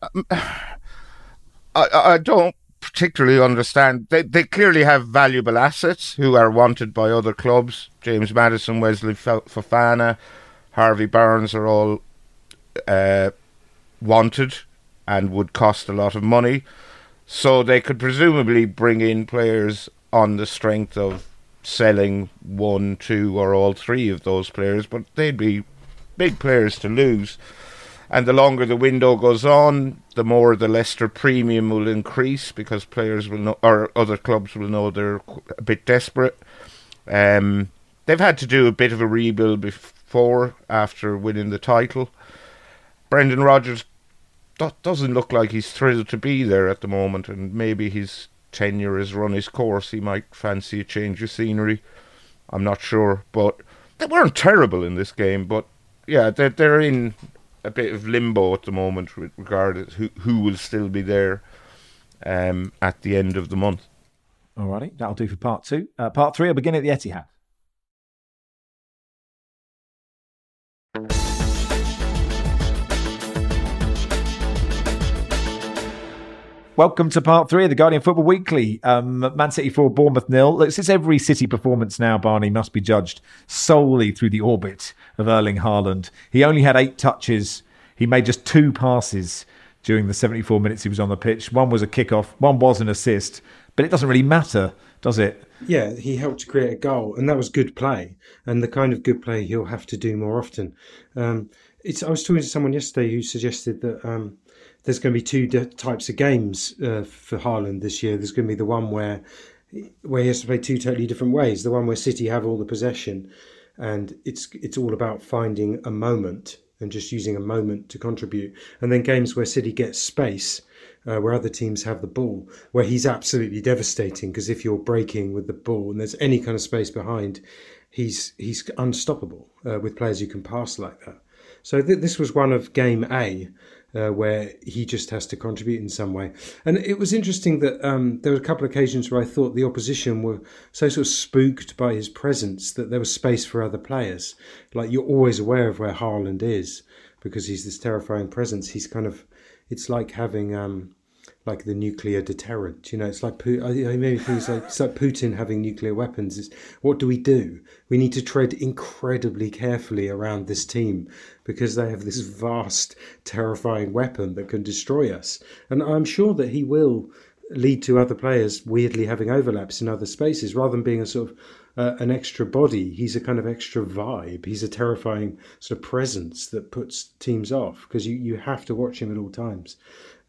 I, I don't particularly understand. They they clearly have valuable assets who are wanted by other clubs. James Maddison, Wesley Fofana, Harvey Barnes are all uh, wanted and would cost a lot of money. So they could presumably bring in players on the strength of selling one, two or all three of those players, but they'd be big players to lose. And the longer the window goes on, the more the Leicester premium will increase, because players will know, or other clubs will know they're a bit desperate. Um, they've had to do a bit of a rebuild before, after winning the title. Brendan Rodgers doesn't look like he's thrilled to be there at the moment, and maybe his tenure has run his course. He might fancy a change of scenery. I'm not sure, but they weren't terrible in this game. But yeah, they're, they're in a bit of limbo at the moment with regard to who, who will still be there um, at the end of the month. Alrighty, that'll do for part two. Uh, part three will begin at the Etihad. Welcome to part three of the Guardian Football Weekly. Um, Man City four, Bournemouth nil. Look, since every City performance now, Barney, must be judged solely through the orbit of Erling Haaland. He only had eight touches. He made just two passes during the seventy-four minutes he was on the pitch. One was a kickoff, one was an assist. But it doesn't really matter, does it? Yeah, he helped to create a goal, and that was good play, and the kind of good play he'll have to do more often. Um, it's. I was talking to someone yesterday who suggested that Um, there's going to be two de- types of games uh, for Haaland this year. There's going to be the one where where he has to play two totally different ways. The one where City have all the possession, and it's it's all about finding a moment and just using a moment to contribute. And then games where City gets space, uh, where other teams have the ball, where he's absolutely devastating, because if you're breaking with the ball and there's any kind of space behind, he's he's unstoppable uh, with players who can pass like that. So th- this was one of game A, Uh, where he just has to contribute in some way. And it was interesting that um, there were a couple of occasions where I thought the opposition were so sort of spooked by his presence that there was space for other players. Like, you're always aware of where Haaland is because he's this terrifying presence. He's kind of, it's like having um, like the nuclear deterrent. You know, it's like, I maybe it's like, it's like Putin having nuclear weapons. It's, what do we do? We need to tread incredibly carefully around this team because they have this vast, terrifying weapon that can destroy us. And I'm sure that he will lead to other players weirdly having overlaps in other spaces, rather than being a sort of uh, an extra body. He's a kind of extra vibe. He's a terrifying sort of presence that puts teams off, because you, you have to watch him at all times.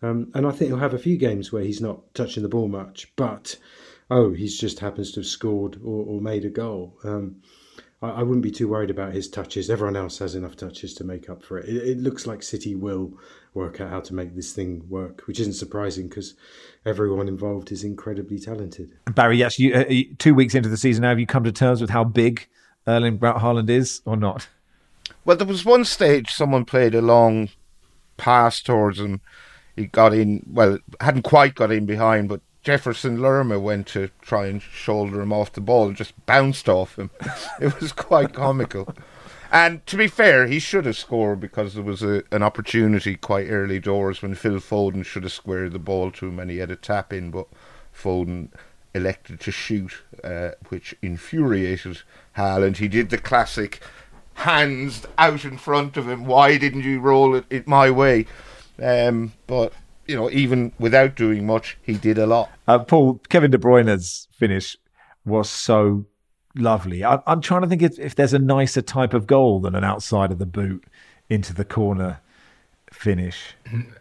Um, and I think he'll have a few games where he's not touching the ball much, but, oh, he's just happens to have scored or, or made a goal. Um, I, I wouldn't be too worried about his touches. Everyone else has enough touches to make up for it. It, it looks like City will work out how to make this thing work, which isn't surprising because everyone involved is incredibly talented. Barry, yes, you, uh, two weeks into the season now, have you come to terms with how big Erling Braut Haaland is or not? Well, there was one stage someone played a long pass towards him. He got in, well, hadn't quite got in behind, but Jefferson Lerma went to try and shoulder him off the ball and just bounced off him. It was quite comical. And to be fair, he should have scored because there was a, an opportunity quite early doors when Phil Foden should have squared the ball to him and he had a tap in, but Foden elected to shoot, uh, which infuriated Haaland. He did the classic hands out in front of him. Why didn't you roll it, it my way? Um, but, you know, even without doing much, he did a lot. Uh, Paul, Kevin De Bruyne's finish was so lovely. I, I'm trying to think if, if there's a nicer type of goal than an outside of the boot into the corner finish.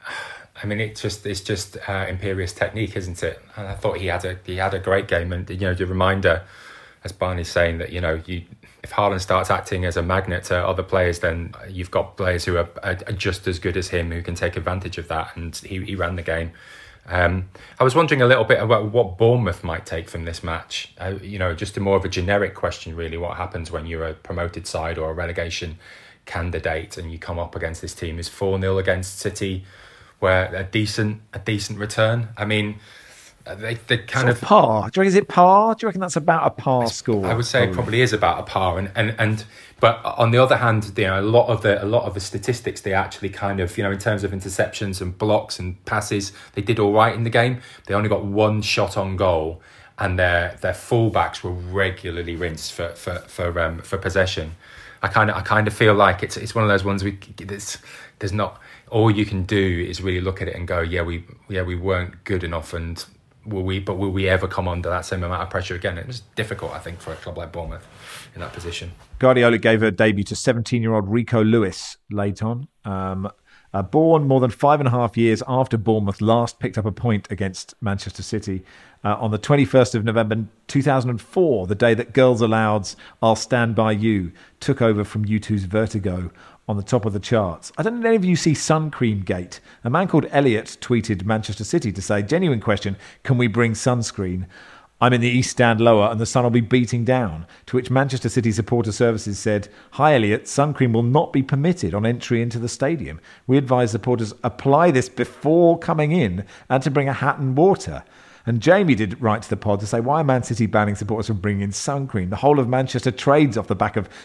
I mean, it's just it's just uh, imperious technique, isn't it? And I thought he had a he had a great game, and you know, the reminder, as Barney's saying, that you know, you if Haaland starts acting as a magnet to other players, then you've got players who are, are just as good as him who can take advantage of that, and he, he ran the game. Um, I was wondering a little bit about what Bournemouth might take from this match. Uh, you know, just a more of a generic question, really. What happens when you're a promoted side or a relegation candidate and you come up against this team? Is four nil against City where a decent a decent return? I mean, they they kind sort of of par. Do you reckon is it par? Do you reckon that's about a par score? I would say it probably is about a par, and, and and but on the other hand, you know, a lot of the a lot of the statistics, they actually kind of, you know, in terms of interceptions and blocks and passes, they did all right in the game. They only got one shot on goal, and their their fullbacks were regularly rinsed for for for um, for possession. I kind of I kind of feel like it's it's one of those ones we there's there's not all you can do is really look at it and go, yeah, we yeah we weren't good enough, and will we but will we ever come under that same amount of pressure again? It was difficult, I think, for a club like Bournemouth in that position. Guardiola gave her debut to seventeen-year-old Rico Lewis late on. Um, uh, born more than five and a half years after Bournemouth last picked up a point against Manchester City uh, on the twenty-first of November two thousand four, the day that Girls Aloud's I'll Stand By You took over from U two's Vertigo on the top of the charts. I don't know if any of you see Sun Cream Gate. A man called Elliot tweeted Manchester City to say, genuine question, can we bring sunscreen? I'm in the East Stand lower and the sun will be beating down. To which Manchester City Supporter Services said, hi Elliot, sun cream will not be permitted on entry into the stadium. We advise supporters apply this before coming in and to bring a hat and water. And Jamie did write to the pod to say, why are Man City banning supporters from bringing in sun cream? The whole of Manchester trades off the back of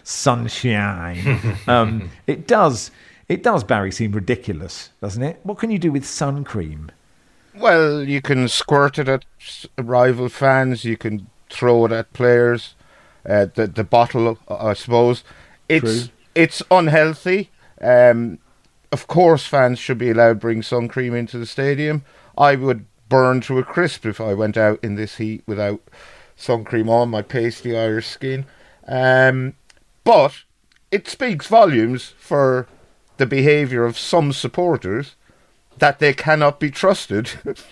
sunshine. um, it does, it does, Barry, seem ridiculous, doesn't it? What can you do with sun cream? Well, you can squirt it at rival fans. You can throw it at players. Uh, the the bottle, I suppose, it's True. it's unhealthy. Um, of course, fans should be allowed to bring sun cream into the stadium. I would burn to a crisp if I went out in this heat without sun cream on my pasty Irish skin. Um, but it speaks volumes for the behaviour of some supporters that they cannot be trusted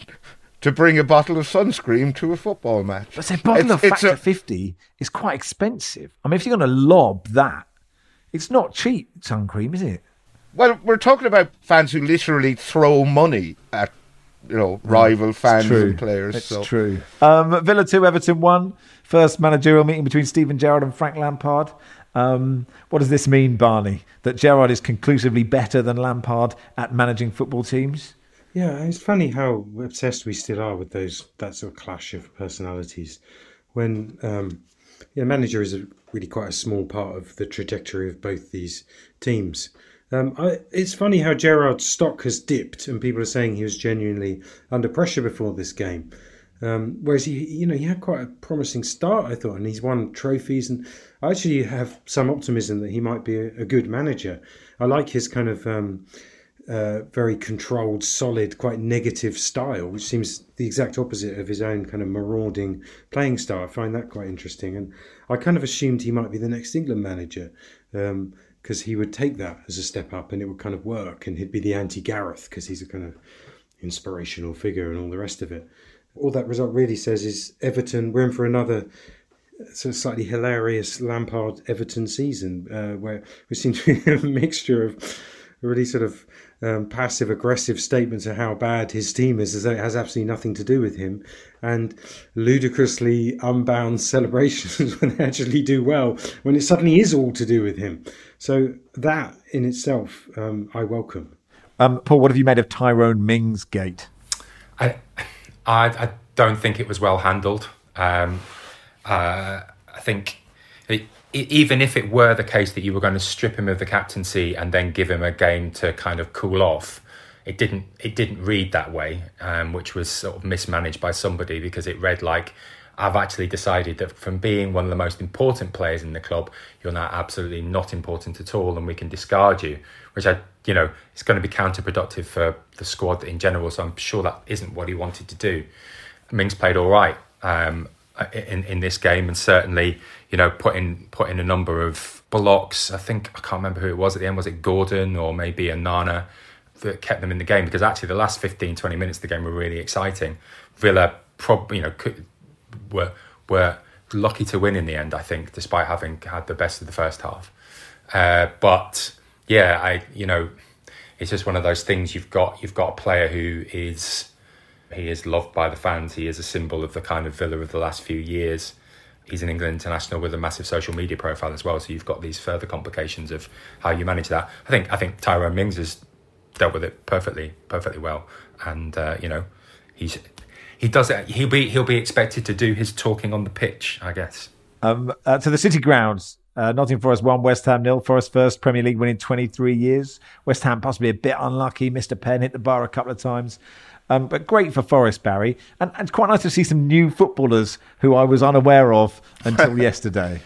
to bring a bottle of sunscreen to a football match. But a bottle It's- of it's Factor a- fifty is quite expensive. I mean, if you're going to lob that, it's not cheap sun cream, is it? Well, we're talking about fans who literally throw money at, you know, rival fans True. and players. It's so. true. Um, Villa two, Everton one. First managerial meeting between Steven Gerrard and Frank Lampard. Um, what does this mean, Barney? That Gerrard is conclusively better than Lampard at managing football teams? Yeah, it's funny how obsessed we still are with those that sort of clash of personalities. When um, yeah, manager is a, really quite a small part of the trajectory of both these teams. Um, I, it's funny how Gerrard's stock has dipped, and people are saying he was genuinely under pressure before this game. Um, whereas he, you know, he had quite a promising start, I thought, and he's won trophies. And I actually have some optimism that he might be a, a good manager. I like his kind of um, uh, very controlled, solid, quite negative style, which seems the exact opposite of his own kind of marauding playing style. I find that quite interesting, and I kind of assumed he might be the next England manager. Um, because he would take that as a step up and it would kind of work, and he'd be the anti-Gareth because he's a kind of inspirational figure and all the rest of it. All that result really says is Everton, we're in for another sort of slightly hilarious Lampard-Everton season, uh, where we seem to be a mixture of really sort of um, passive-aggressive statements of how bad his team is, as though it has absolutely nothing to do with him, and ludicrously unbound celebrations when they actually do well, when it suddenly is all to do with him. So that in itself, um, I welcome. Um, Paul, what have you made of Tyrone Mings' gate? I, I, I don't think it was well handled. Um, uh, I think it, even if it were the case that you were going to strip him of the captaincy and then give him a game to kind of cool off, it didn't. It didn't read that way, um, which was sort of mismanaged by somebody, because it read like, I've actually decided that from being one of the most important players in the club, you're now absolutely not important at all, and we can discard you. Which I, you know, it's going to be counterproductive for the squad in general. So I'm sure that isn't what he wanted to do. Mings played all right um, in in this game, and certainly, you know, put in put in a number of blocks. I think I can't remember who it was at the end. Was it Gordon or maybe Onana that kept them in the game? Because actually, the last fifteen, twenty minutes of the game were really exciting. Villa, prob, you know, could, were were lucky to win in the end, I think, despite having had the best of the first half. Uh, but yeah, I you know, it's just one of those things. You've got you've got a player who is he is loved by the fans. He is a symbol of the kind of Villa of the last few years. He's an England international with a massive social media profile as well. So you've got these further complications of how you manage that. I think I think Tyrone Mings has dealt with it perfectly, perfectly well, and uh, you know, he's. He does it. He'll be he'll be expected to do his talking on the pitch, I guess. Um, uh, to the City grounds, uh, Nottingham Forest one, West Ham nil. Forest first Premier League win in twenty-three years. West Ham possibly a bit unlucky. Missed a pen, hit the bar a couple of times. Um, but great for Forest, Barry. And, and it's quite nice to see some new footballers who I was unaware of until yesterday.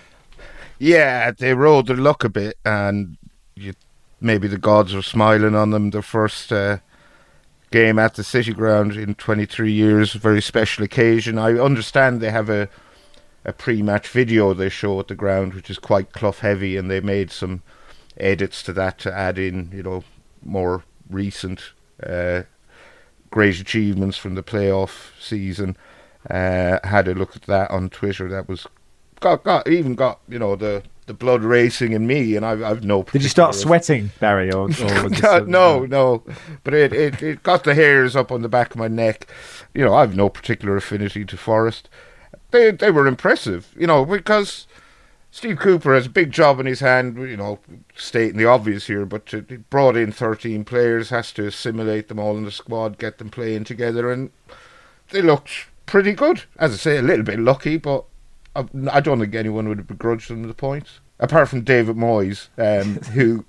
Yeah, they rode their luck a bit, and you, maybe the gods were smiling on them. The first uh, game at the City ground in twenty-three years, a very special occasion. I understand they have a a pre-match video they show at the ground, which is quite Clough heavy, and they made some edits to that to add in, you know, more recent uh, great achievements from the playoff season. Uh, had a look at that on Twitter. That was got got even got you know the. the blood racing in me, and I've, I've no. Did you start sweating, Barry? Or, or was no, no, no, but it, it, it got the hairs up on the back of my neck. You know, I've no particular affinity to Forest. They they were impressive, you know, because Steve Cooper has a big job in his hand. You know, stating the obvious here, but to, he brought in thirteen players, has to assimilate them all in the squad, get them playing together, and they looked pretty good. As I say, a little bit lucky, but I don't think anyone would have begrudged them the points, apart from David Moyes, um, who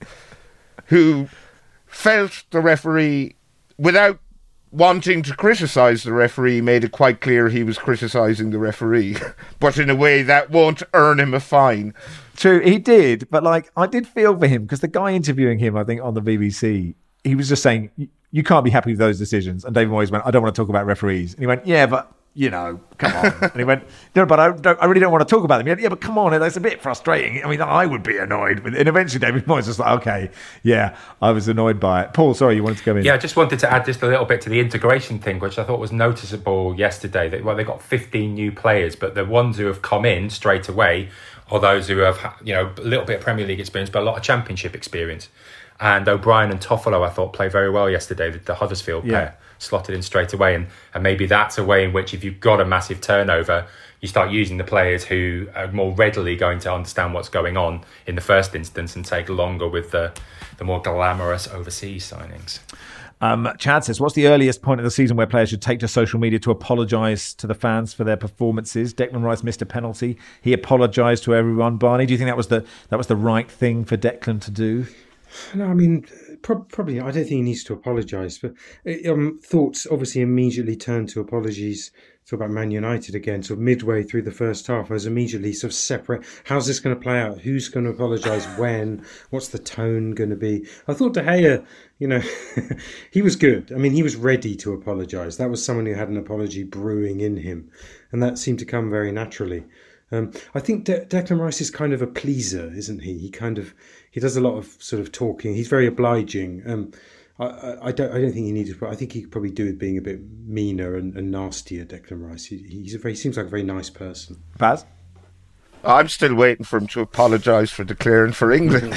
who felt the referee, without wanting to criticise the referee, made it quite clear he was criticising the referee, but in a way that won't earn him a fine. True, he did, but like I did feel for him, because the guy interviewing him, I think on the B B C, he was just saying, you can't be happy with those decisions, and David Moyes went, I don't want to talk about referees, and he went, yeah, but you know, come on. And he went, no, but I don't, I really don't want to talk about them. He went, yeah, but come on, that's a bit frustrating. I mean, I would be annoyed. And eventually David Moyes was like, okay, yeah, I was annoyed by it. Paul, sorry, you wanted to come in. Yeah, I just wanted to add just a little bit to the integration thing, which I thought was noticeable yesterday. That, well, they got fifteen new players, but the ones who have come in straight away are those who have, you know, a little bit of Premier League experience, but a lot of Championship experience. And O'Brien and Toffolo, I thought, played very well yesterday, the, the Huddersfield yeah. pair. Slotted in straight away, and, and maybe that's a way in which, if you've got a massive turnover, you start using the players who are more readily going to understand what's going on in the first instance and take longer with the, the more glamorous overseas signings. Um, Chad says, what's the earliest point of the season where players should take to social media to apologise to the fans for their performances? Declan Rice missed a penalty. He apologised to everyone. Barney, do you think that was the that was the right thing for Declan to do? No, I mean, pro- probably. I don't think he needs to apologise. But um, thoughts obviously immediately turned to apologies. Talk about Man United again. Sort of midway through the first half, I was immediately sort of separate. How's this going to play out? Who's going to apologise when? What's the tone going to be? I thought De Gea, you know, he was good. I mean, he was ready to apologise. That was someone who had an apology brewing in him, and that seemed to come very naturally. Um, I think De- Declan Rice is kind of a pleaser, isn't he? He kind of he does a lot of sort of talking. He's very obliging. Um, I, I, I don't I don't think he needed. I think he could probably do with being a bit meaner and, and nastier. Declan Rice. He, he's a very he seems like a very nice person. Baz? I'm still waiting for him to apologise for declaring for England.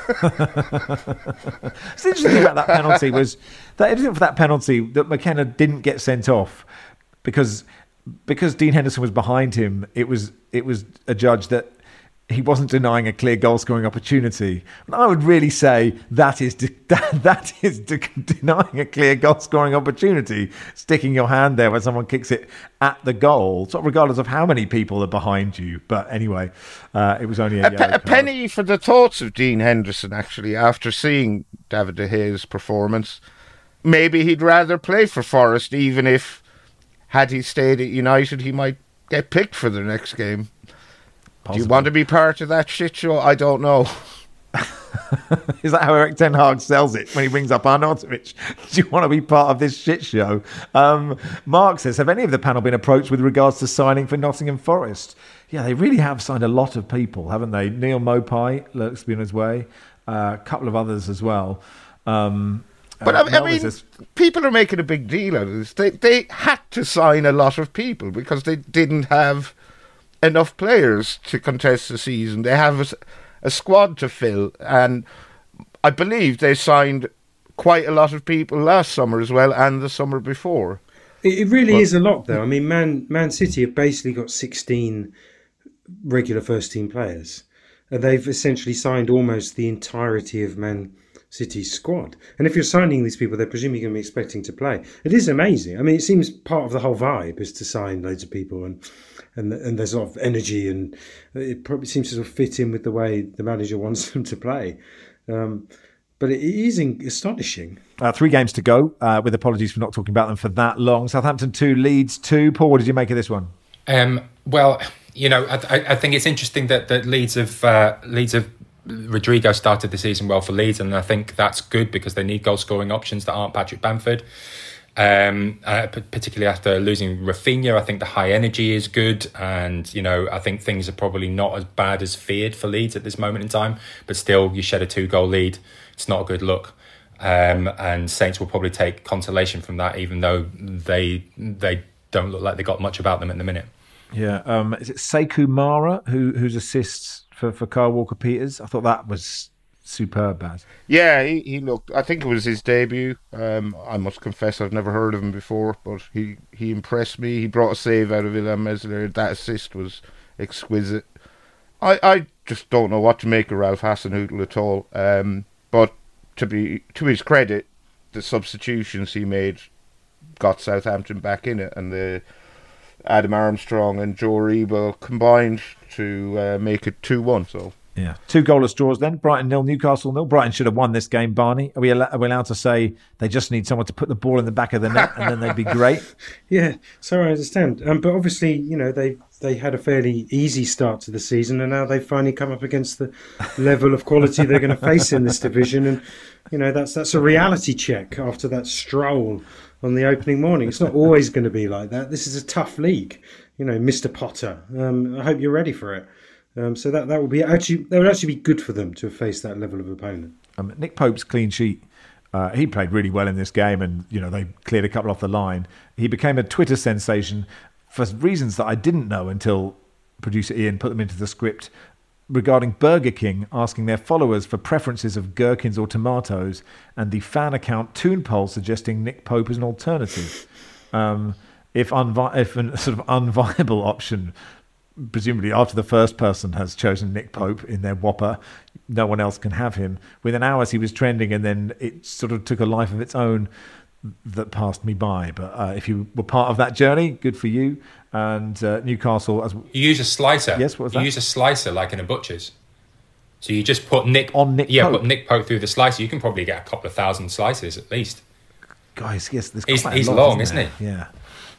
It's interesting about that penalty was that interesting for that penalty that McKenna didn't get sent off because because Dean Henderson was behind him. It was it was a judge that he wasn't denying a clear goal scoring opportunity. And I would really say that is de- that, that is de- denying a clear goal scoring opportunity, sticking your hand there when someone kicks it at the goal, sort of regardless of how many people are behind you. But anyway, uh, it was only a, a, pe- a penny for the thoughts of Dean Henderson, actually, after seeing David De Gea's performance. Maybe he'd rather play for Forest, even if, had he stayed at United, he might get picked for the next game. Possibly. Do you want to be part of that shit show? I don't know. Is that how Eric Ten Hag sells it when he brings up Arnautovic? Do you want to be part of this shit show? Um, Mark says, have any of the panel been approached with regards to signing for Nottingham Forest? Yeah, they really have signed a lot of people, haven't they? Neil Mopai looks to be on his way. Uh, a couple of others as well. Um, but uh, I, I mean, this... people are making a big deal out of this. They, they had to sign a lot of people because they didn't have enough players to contest the season. They have a, a squad to fill, and I believe they signed quite a lot of people last summer as well, and the summer before. It, it really but, is a lot, though. I mean, Man Man City have basically got sixteen regular first team players, and they've essentially signed almost the entirety of Man City's squad. And if you're signing these people, they're presumably going to be expecting to play. It is amazing. I mean, it seems part of the whole vibe is to sign loads of people, and and and there's a lot of energy, and it probably seems to sort of fit in with the way the manager wants them to play. Um, but it is astonishing. Uh, three games to go, uh, with apologies for not talking about them for that long. Southampton two, Leeds two. Paul, what did you make of this one? Um, well, you know, I, I think it's interesting that, that Leeds have uh, Leeds have Rodrigo started the season well for Leeds, and I think that's good because they need goal scoring options that aren't Patrick Bamford. Um, uh, particularly after losing Rafinha, I think the high energy is good, and you know I think things are probably not as bad as feared for Leeds at this moment in time. But still, you shed a two-goal lead; it's not a good look. Um, and Saints will probably take consolation from that, even though they they don't look like they got much about them at the minute. Yeah, um, is it Sekou Mara who whose assists for for Kyle Walker-Peters? I thought that was superb, Baz. Yeah, he, he looked. I think it was his debut. Um, I must confess, I've never heard of him before, but he, he impressed me. He brought a save out of Ilham Mesler. That assist was exquisite. I, I just don't know what to make of Ralph Hasenhüttl at all. Um, but to be to his credit, the substitutions he made got Southampton back in it, and the Adam Armstrong and Joe Reba combined to uh, make it two one. So. Yeah, two goalless draws then. Brighton nil, Newcastle nil. Brighton should have won this game, Barney. Are we, al- are we allowed to say they just need someone to put the ball in the back of the net and then they'd be great? Yeah, so I understand. Um, but obviously, you know, they they had a fairly easy start to the season, and now they've finally come up against the level of quality they're going to face in this division. And, you know, that's that's a reality check after that stroll on the opening morning. It's not always going to be like that. This is a tough league, you know, Mister Potter. Um, I hope you're ready for it. Um, so that that would be actually that would actually be good for them to have faced that level of opponent. Um, Nick Pope's clean sheet. Uh, he played really well in this game, and you know they cleared a couple off the line. He became a Twitter sensation for reasons that I didn't know until producer Ian put them into the script regarding Burger King asking their followers for preferences of gherkins or tomatoes, and the fan account Toon Poll suggesting Nick Pope as an alternative. Um, if unvi- if a sort of unviable option. Presumably after the first person has chosen Nick Pope in their Whopper, no one else can have him. Within hours he was trending, and then it sort of took a life of its own that passed me by. But uh, if you were part of that journey, good for you. And uh, Newcastle... as You use a slicer. Yes, what was that? You use a slicer like in a butcher's. So you just put Nick... On Nick yeah, Pope? put Nick Pope through the slicer. You can probably get a couple of thousand slices at least. Guys, yes, there's He's, quite a he's lot, long, isn't, isn't he? Yeah.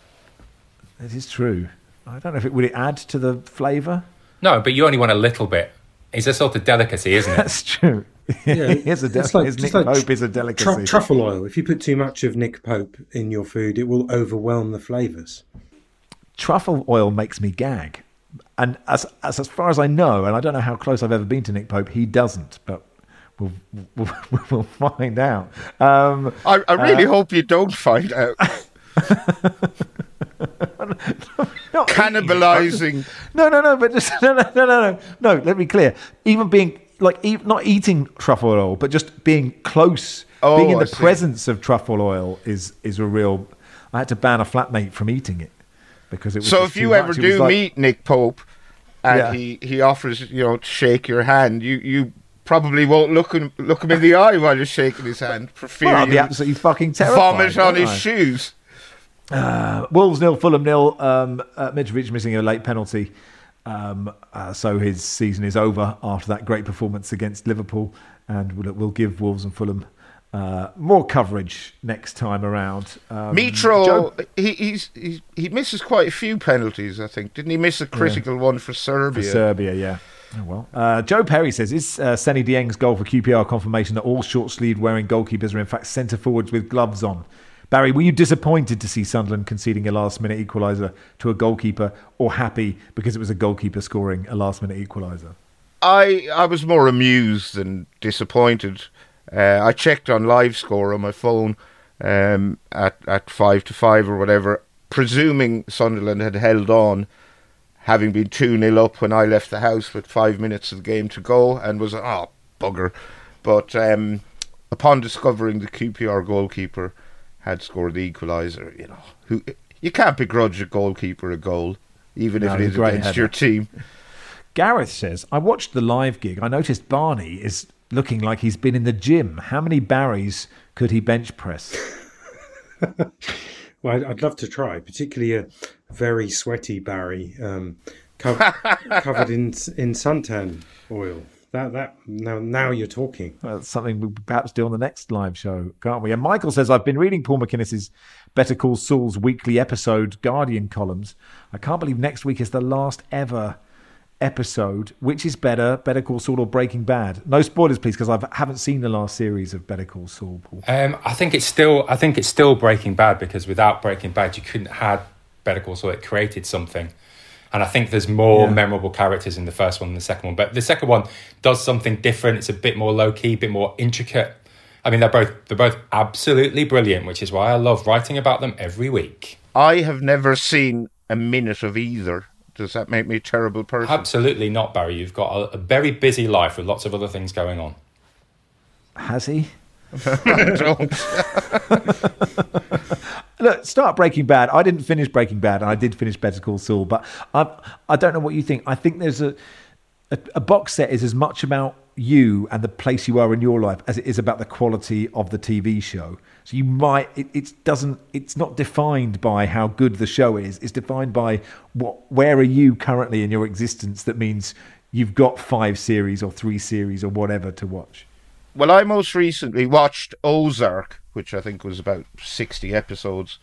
It is true. I don't know if it would it add to the flavour. No, but you only want a little bit. It's a sort of delicacy, isn't it? That's true. Yeah, it's a it's del- like, Nick like Pope tr- is a delicacy. Tr- truffle oil. If you put too much of Nick Pope in your food, it will overwhelm the flavours. Truffle oil makes me gag, and as, as as far as I know, and I don't know how close I've ever been to Nick Pope, he doesn't. But We'll, we'll, we'll find out. Um, I, I really uh, hope you don't find out. Cannibalizing. No, no, no, but just no, no, no, no, no. No, let me be clear. Even being like, e- not eating truffle oil, but just being close, Oh, being in I the see. presence of truffle oil is is a real. I had to ban a flatmate from eating it because it was. So just if you too ever much. It was do like- meet Nick Pope, and Yeah. he, he offers, you know, to shake your hand, you, you probably won't look him look him in the eye while you're shaking his hand for fear well, I'd be you absolutely fucking terrified. vomit on wouldn't his I? shoes. Uh, Wolves nil, Fulham nil. Um, uh, Mitrovic missing a late penalty, um, uh, so his season is over after that great performance against Liverpool, and we'll, we'll give Wolves and Fulham uh, more coverage next time around. Um, Mitro, Joe- he he's, he's, he misses quite a few penalties, I think. Didn't he miss a critical one for for Serbia? Serbia, yeah. Oh, well. Uh, Joe Perry says, is uh, Senny Dieng's goal for Q P R confirmation that all short-sleeved wearing goalkeepers are in fact centre-forwards with gloves on? Barry, were you disappointed to see Sunderland conceding a last-minute equaliser to a goalkeeper, or happy because it was a goalkeeper scoring a last-minute equaliser? I I was more amused than disappointed. Uh, I checked on live score on my phone um, at at five to five or whatever, presuming Sunderland had held on, having been two nil up when I left the house with five minutes of the game to go, and was oh bugger. But um, upon discovering the Q P R goalkeeper had scored the equaliser, you know, who you can't begrudge a goalkeeper a goal, even No, if it it's a is great against header. your team. Gareth says, I watched the live gig. I noticed Barney is looking like he's been in the gym. How many Barrys could he bench press? Well, I'd, I'd love to try, particularly a very sweaty Barry um, co- covered in in suntan oil. That that now now you're talking. Well, that's something we'll perhaps do on the next live show, can't we? And Michael says, I've been reading Paul McInnes's Better Call Saul's weekly episode Guardian columns. I can't believe next week is the last ever episode. Which is better, Better Call Saul or Breaking Bad? No spoilers, please, because I haven't seen the last series of Better Call Saul, Paul. Um, I think it's still. I think it's still Breaking Bad, because without Breaking Bad, you couldn't have Better Call Saul. It created something, and I think there's more Yeah. memorable characters in the first one than the second one. But the second one does something different. It's a bit more low key, a bit more intricate. I mean, they're both they're both absolutely brilliant, which is why I love writing about them every week. I have never seen a minute of either. Does that make me a terrible person? Absolutely not, Barry. You've got a, a very busy life with lots of other things going on. Has he? Don't. Look, start Breaking Bad. I didn't finish Breaking Bad, and I did finish Better Call Saul, but I I don't know what you think. I think there's a, a a box set is as much about you and the place you are in your life as it is about the quality of the T V show. So you might it, it doesn't it's not defined by how good the show is. It's defined by what where are you currently in your existence. That means you've got five series or three series or whatever to watch. Well, I most recently watched Ozark, which I think was about sixty episodes,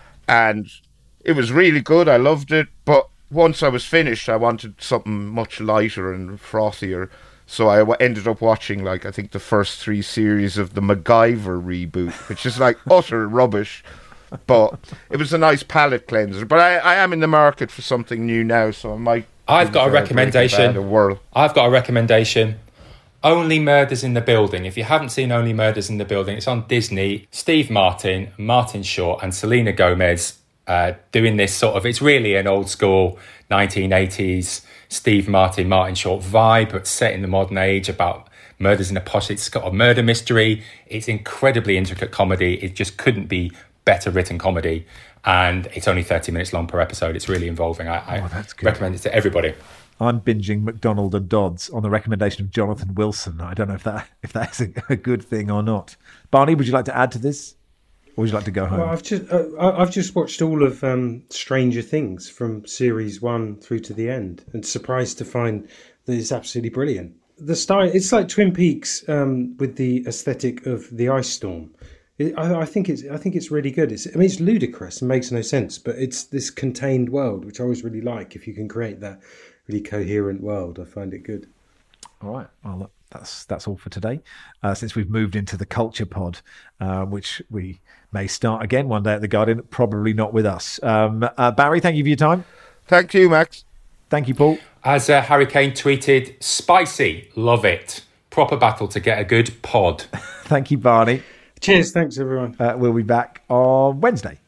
and it was really good. I loved it, but once I was finished, I wanted something much lighter and frothier. So I w- ended up watching, like, I think the first three series of the MacGyver reboot, which is like utter rubbish. But it was a nice palate cleanser. But I, I am in the market for something new now, so I might. I've give, got a uh, Breaking recommendation. Bad a whirl. I've got a recommendation. Only Murders in the Building. If you haven't seen Only Murders in the Building, it's on Disney. Steve Martin, Martin Short, and Selena Gomez uh, doing this sort of. It's really an old school nineteen eighties Steve Martin, Martin Short vibe, but set in the modern age about murders in a posh. It's got a murder mystery. It's incredibly intricate comedy. It just couldn't be better written comedy. And it's only thirty minutes long per episode. It's really involving. I, Oh, that's I good. recommend it to everybody. I'm binging McDonald and Dodds on the recommendation of Jonathan Wilson. I don't know if that if that's a, a good thing or not. Barney, would you like to add to this, or would you like to go home? Well, I've just uh, I- I've just watched all of um, Stranger Things from series one through to the end, and surprised to find that it's absolutely brilliant. The style, it's like Twin Peaks um, with the aesthetic of the ice storm. It, I, I think it's I think it's really good. It's I mean it's ludicrous and makes no sense, but it's this contained world which I always really like. If you can create that really coherent world, I find it good. All right. Well, look, that's that's all for today. Uh, since we've moved into the culture pod, uh, which we may start again one day at the Guardian, probably not with us. Um, uh, Barry, thank you for your time. Thank you, Max. Thank you, Paul. As uh, Harry Kane tweeted, spicy, love it. proper battle to get a good pod. Thank you, Barney. Cheers. Thanks, everyone. Uh, we'll be back on Wednesday.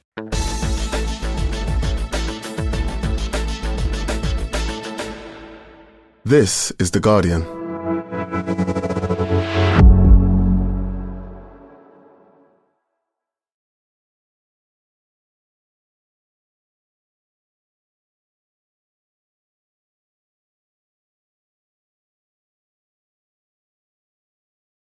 This is The Guardian.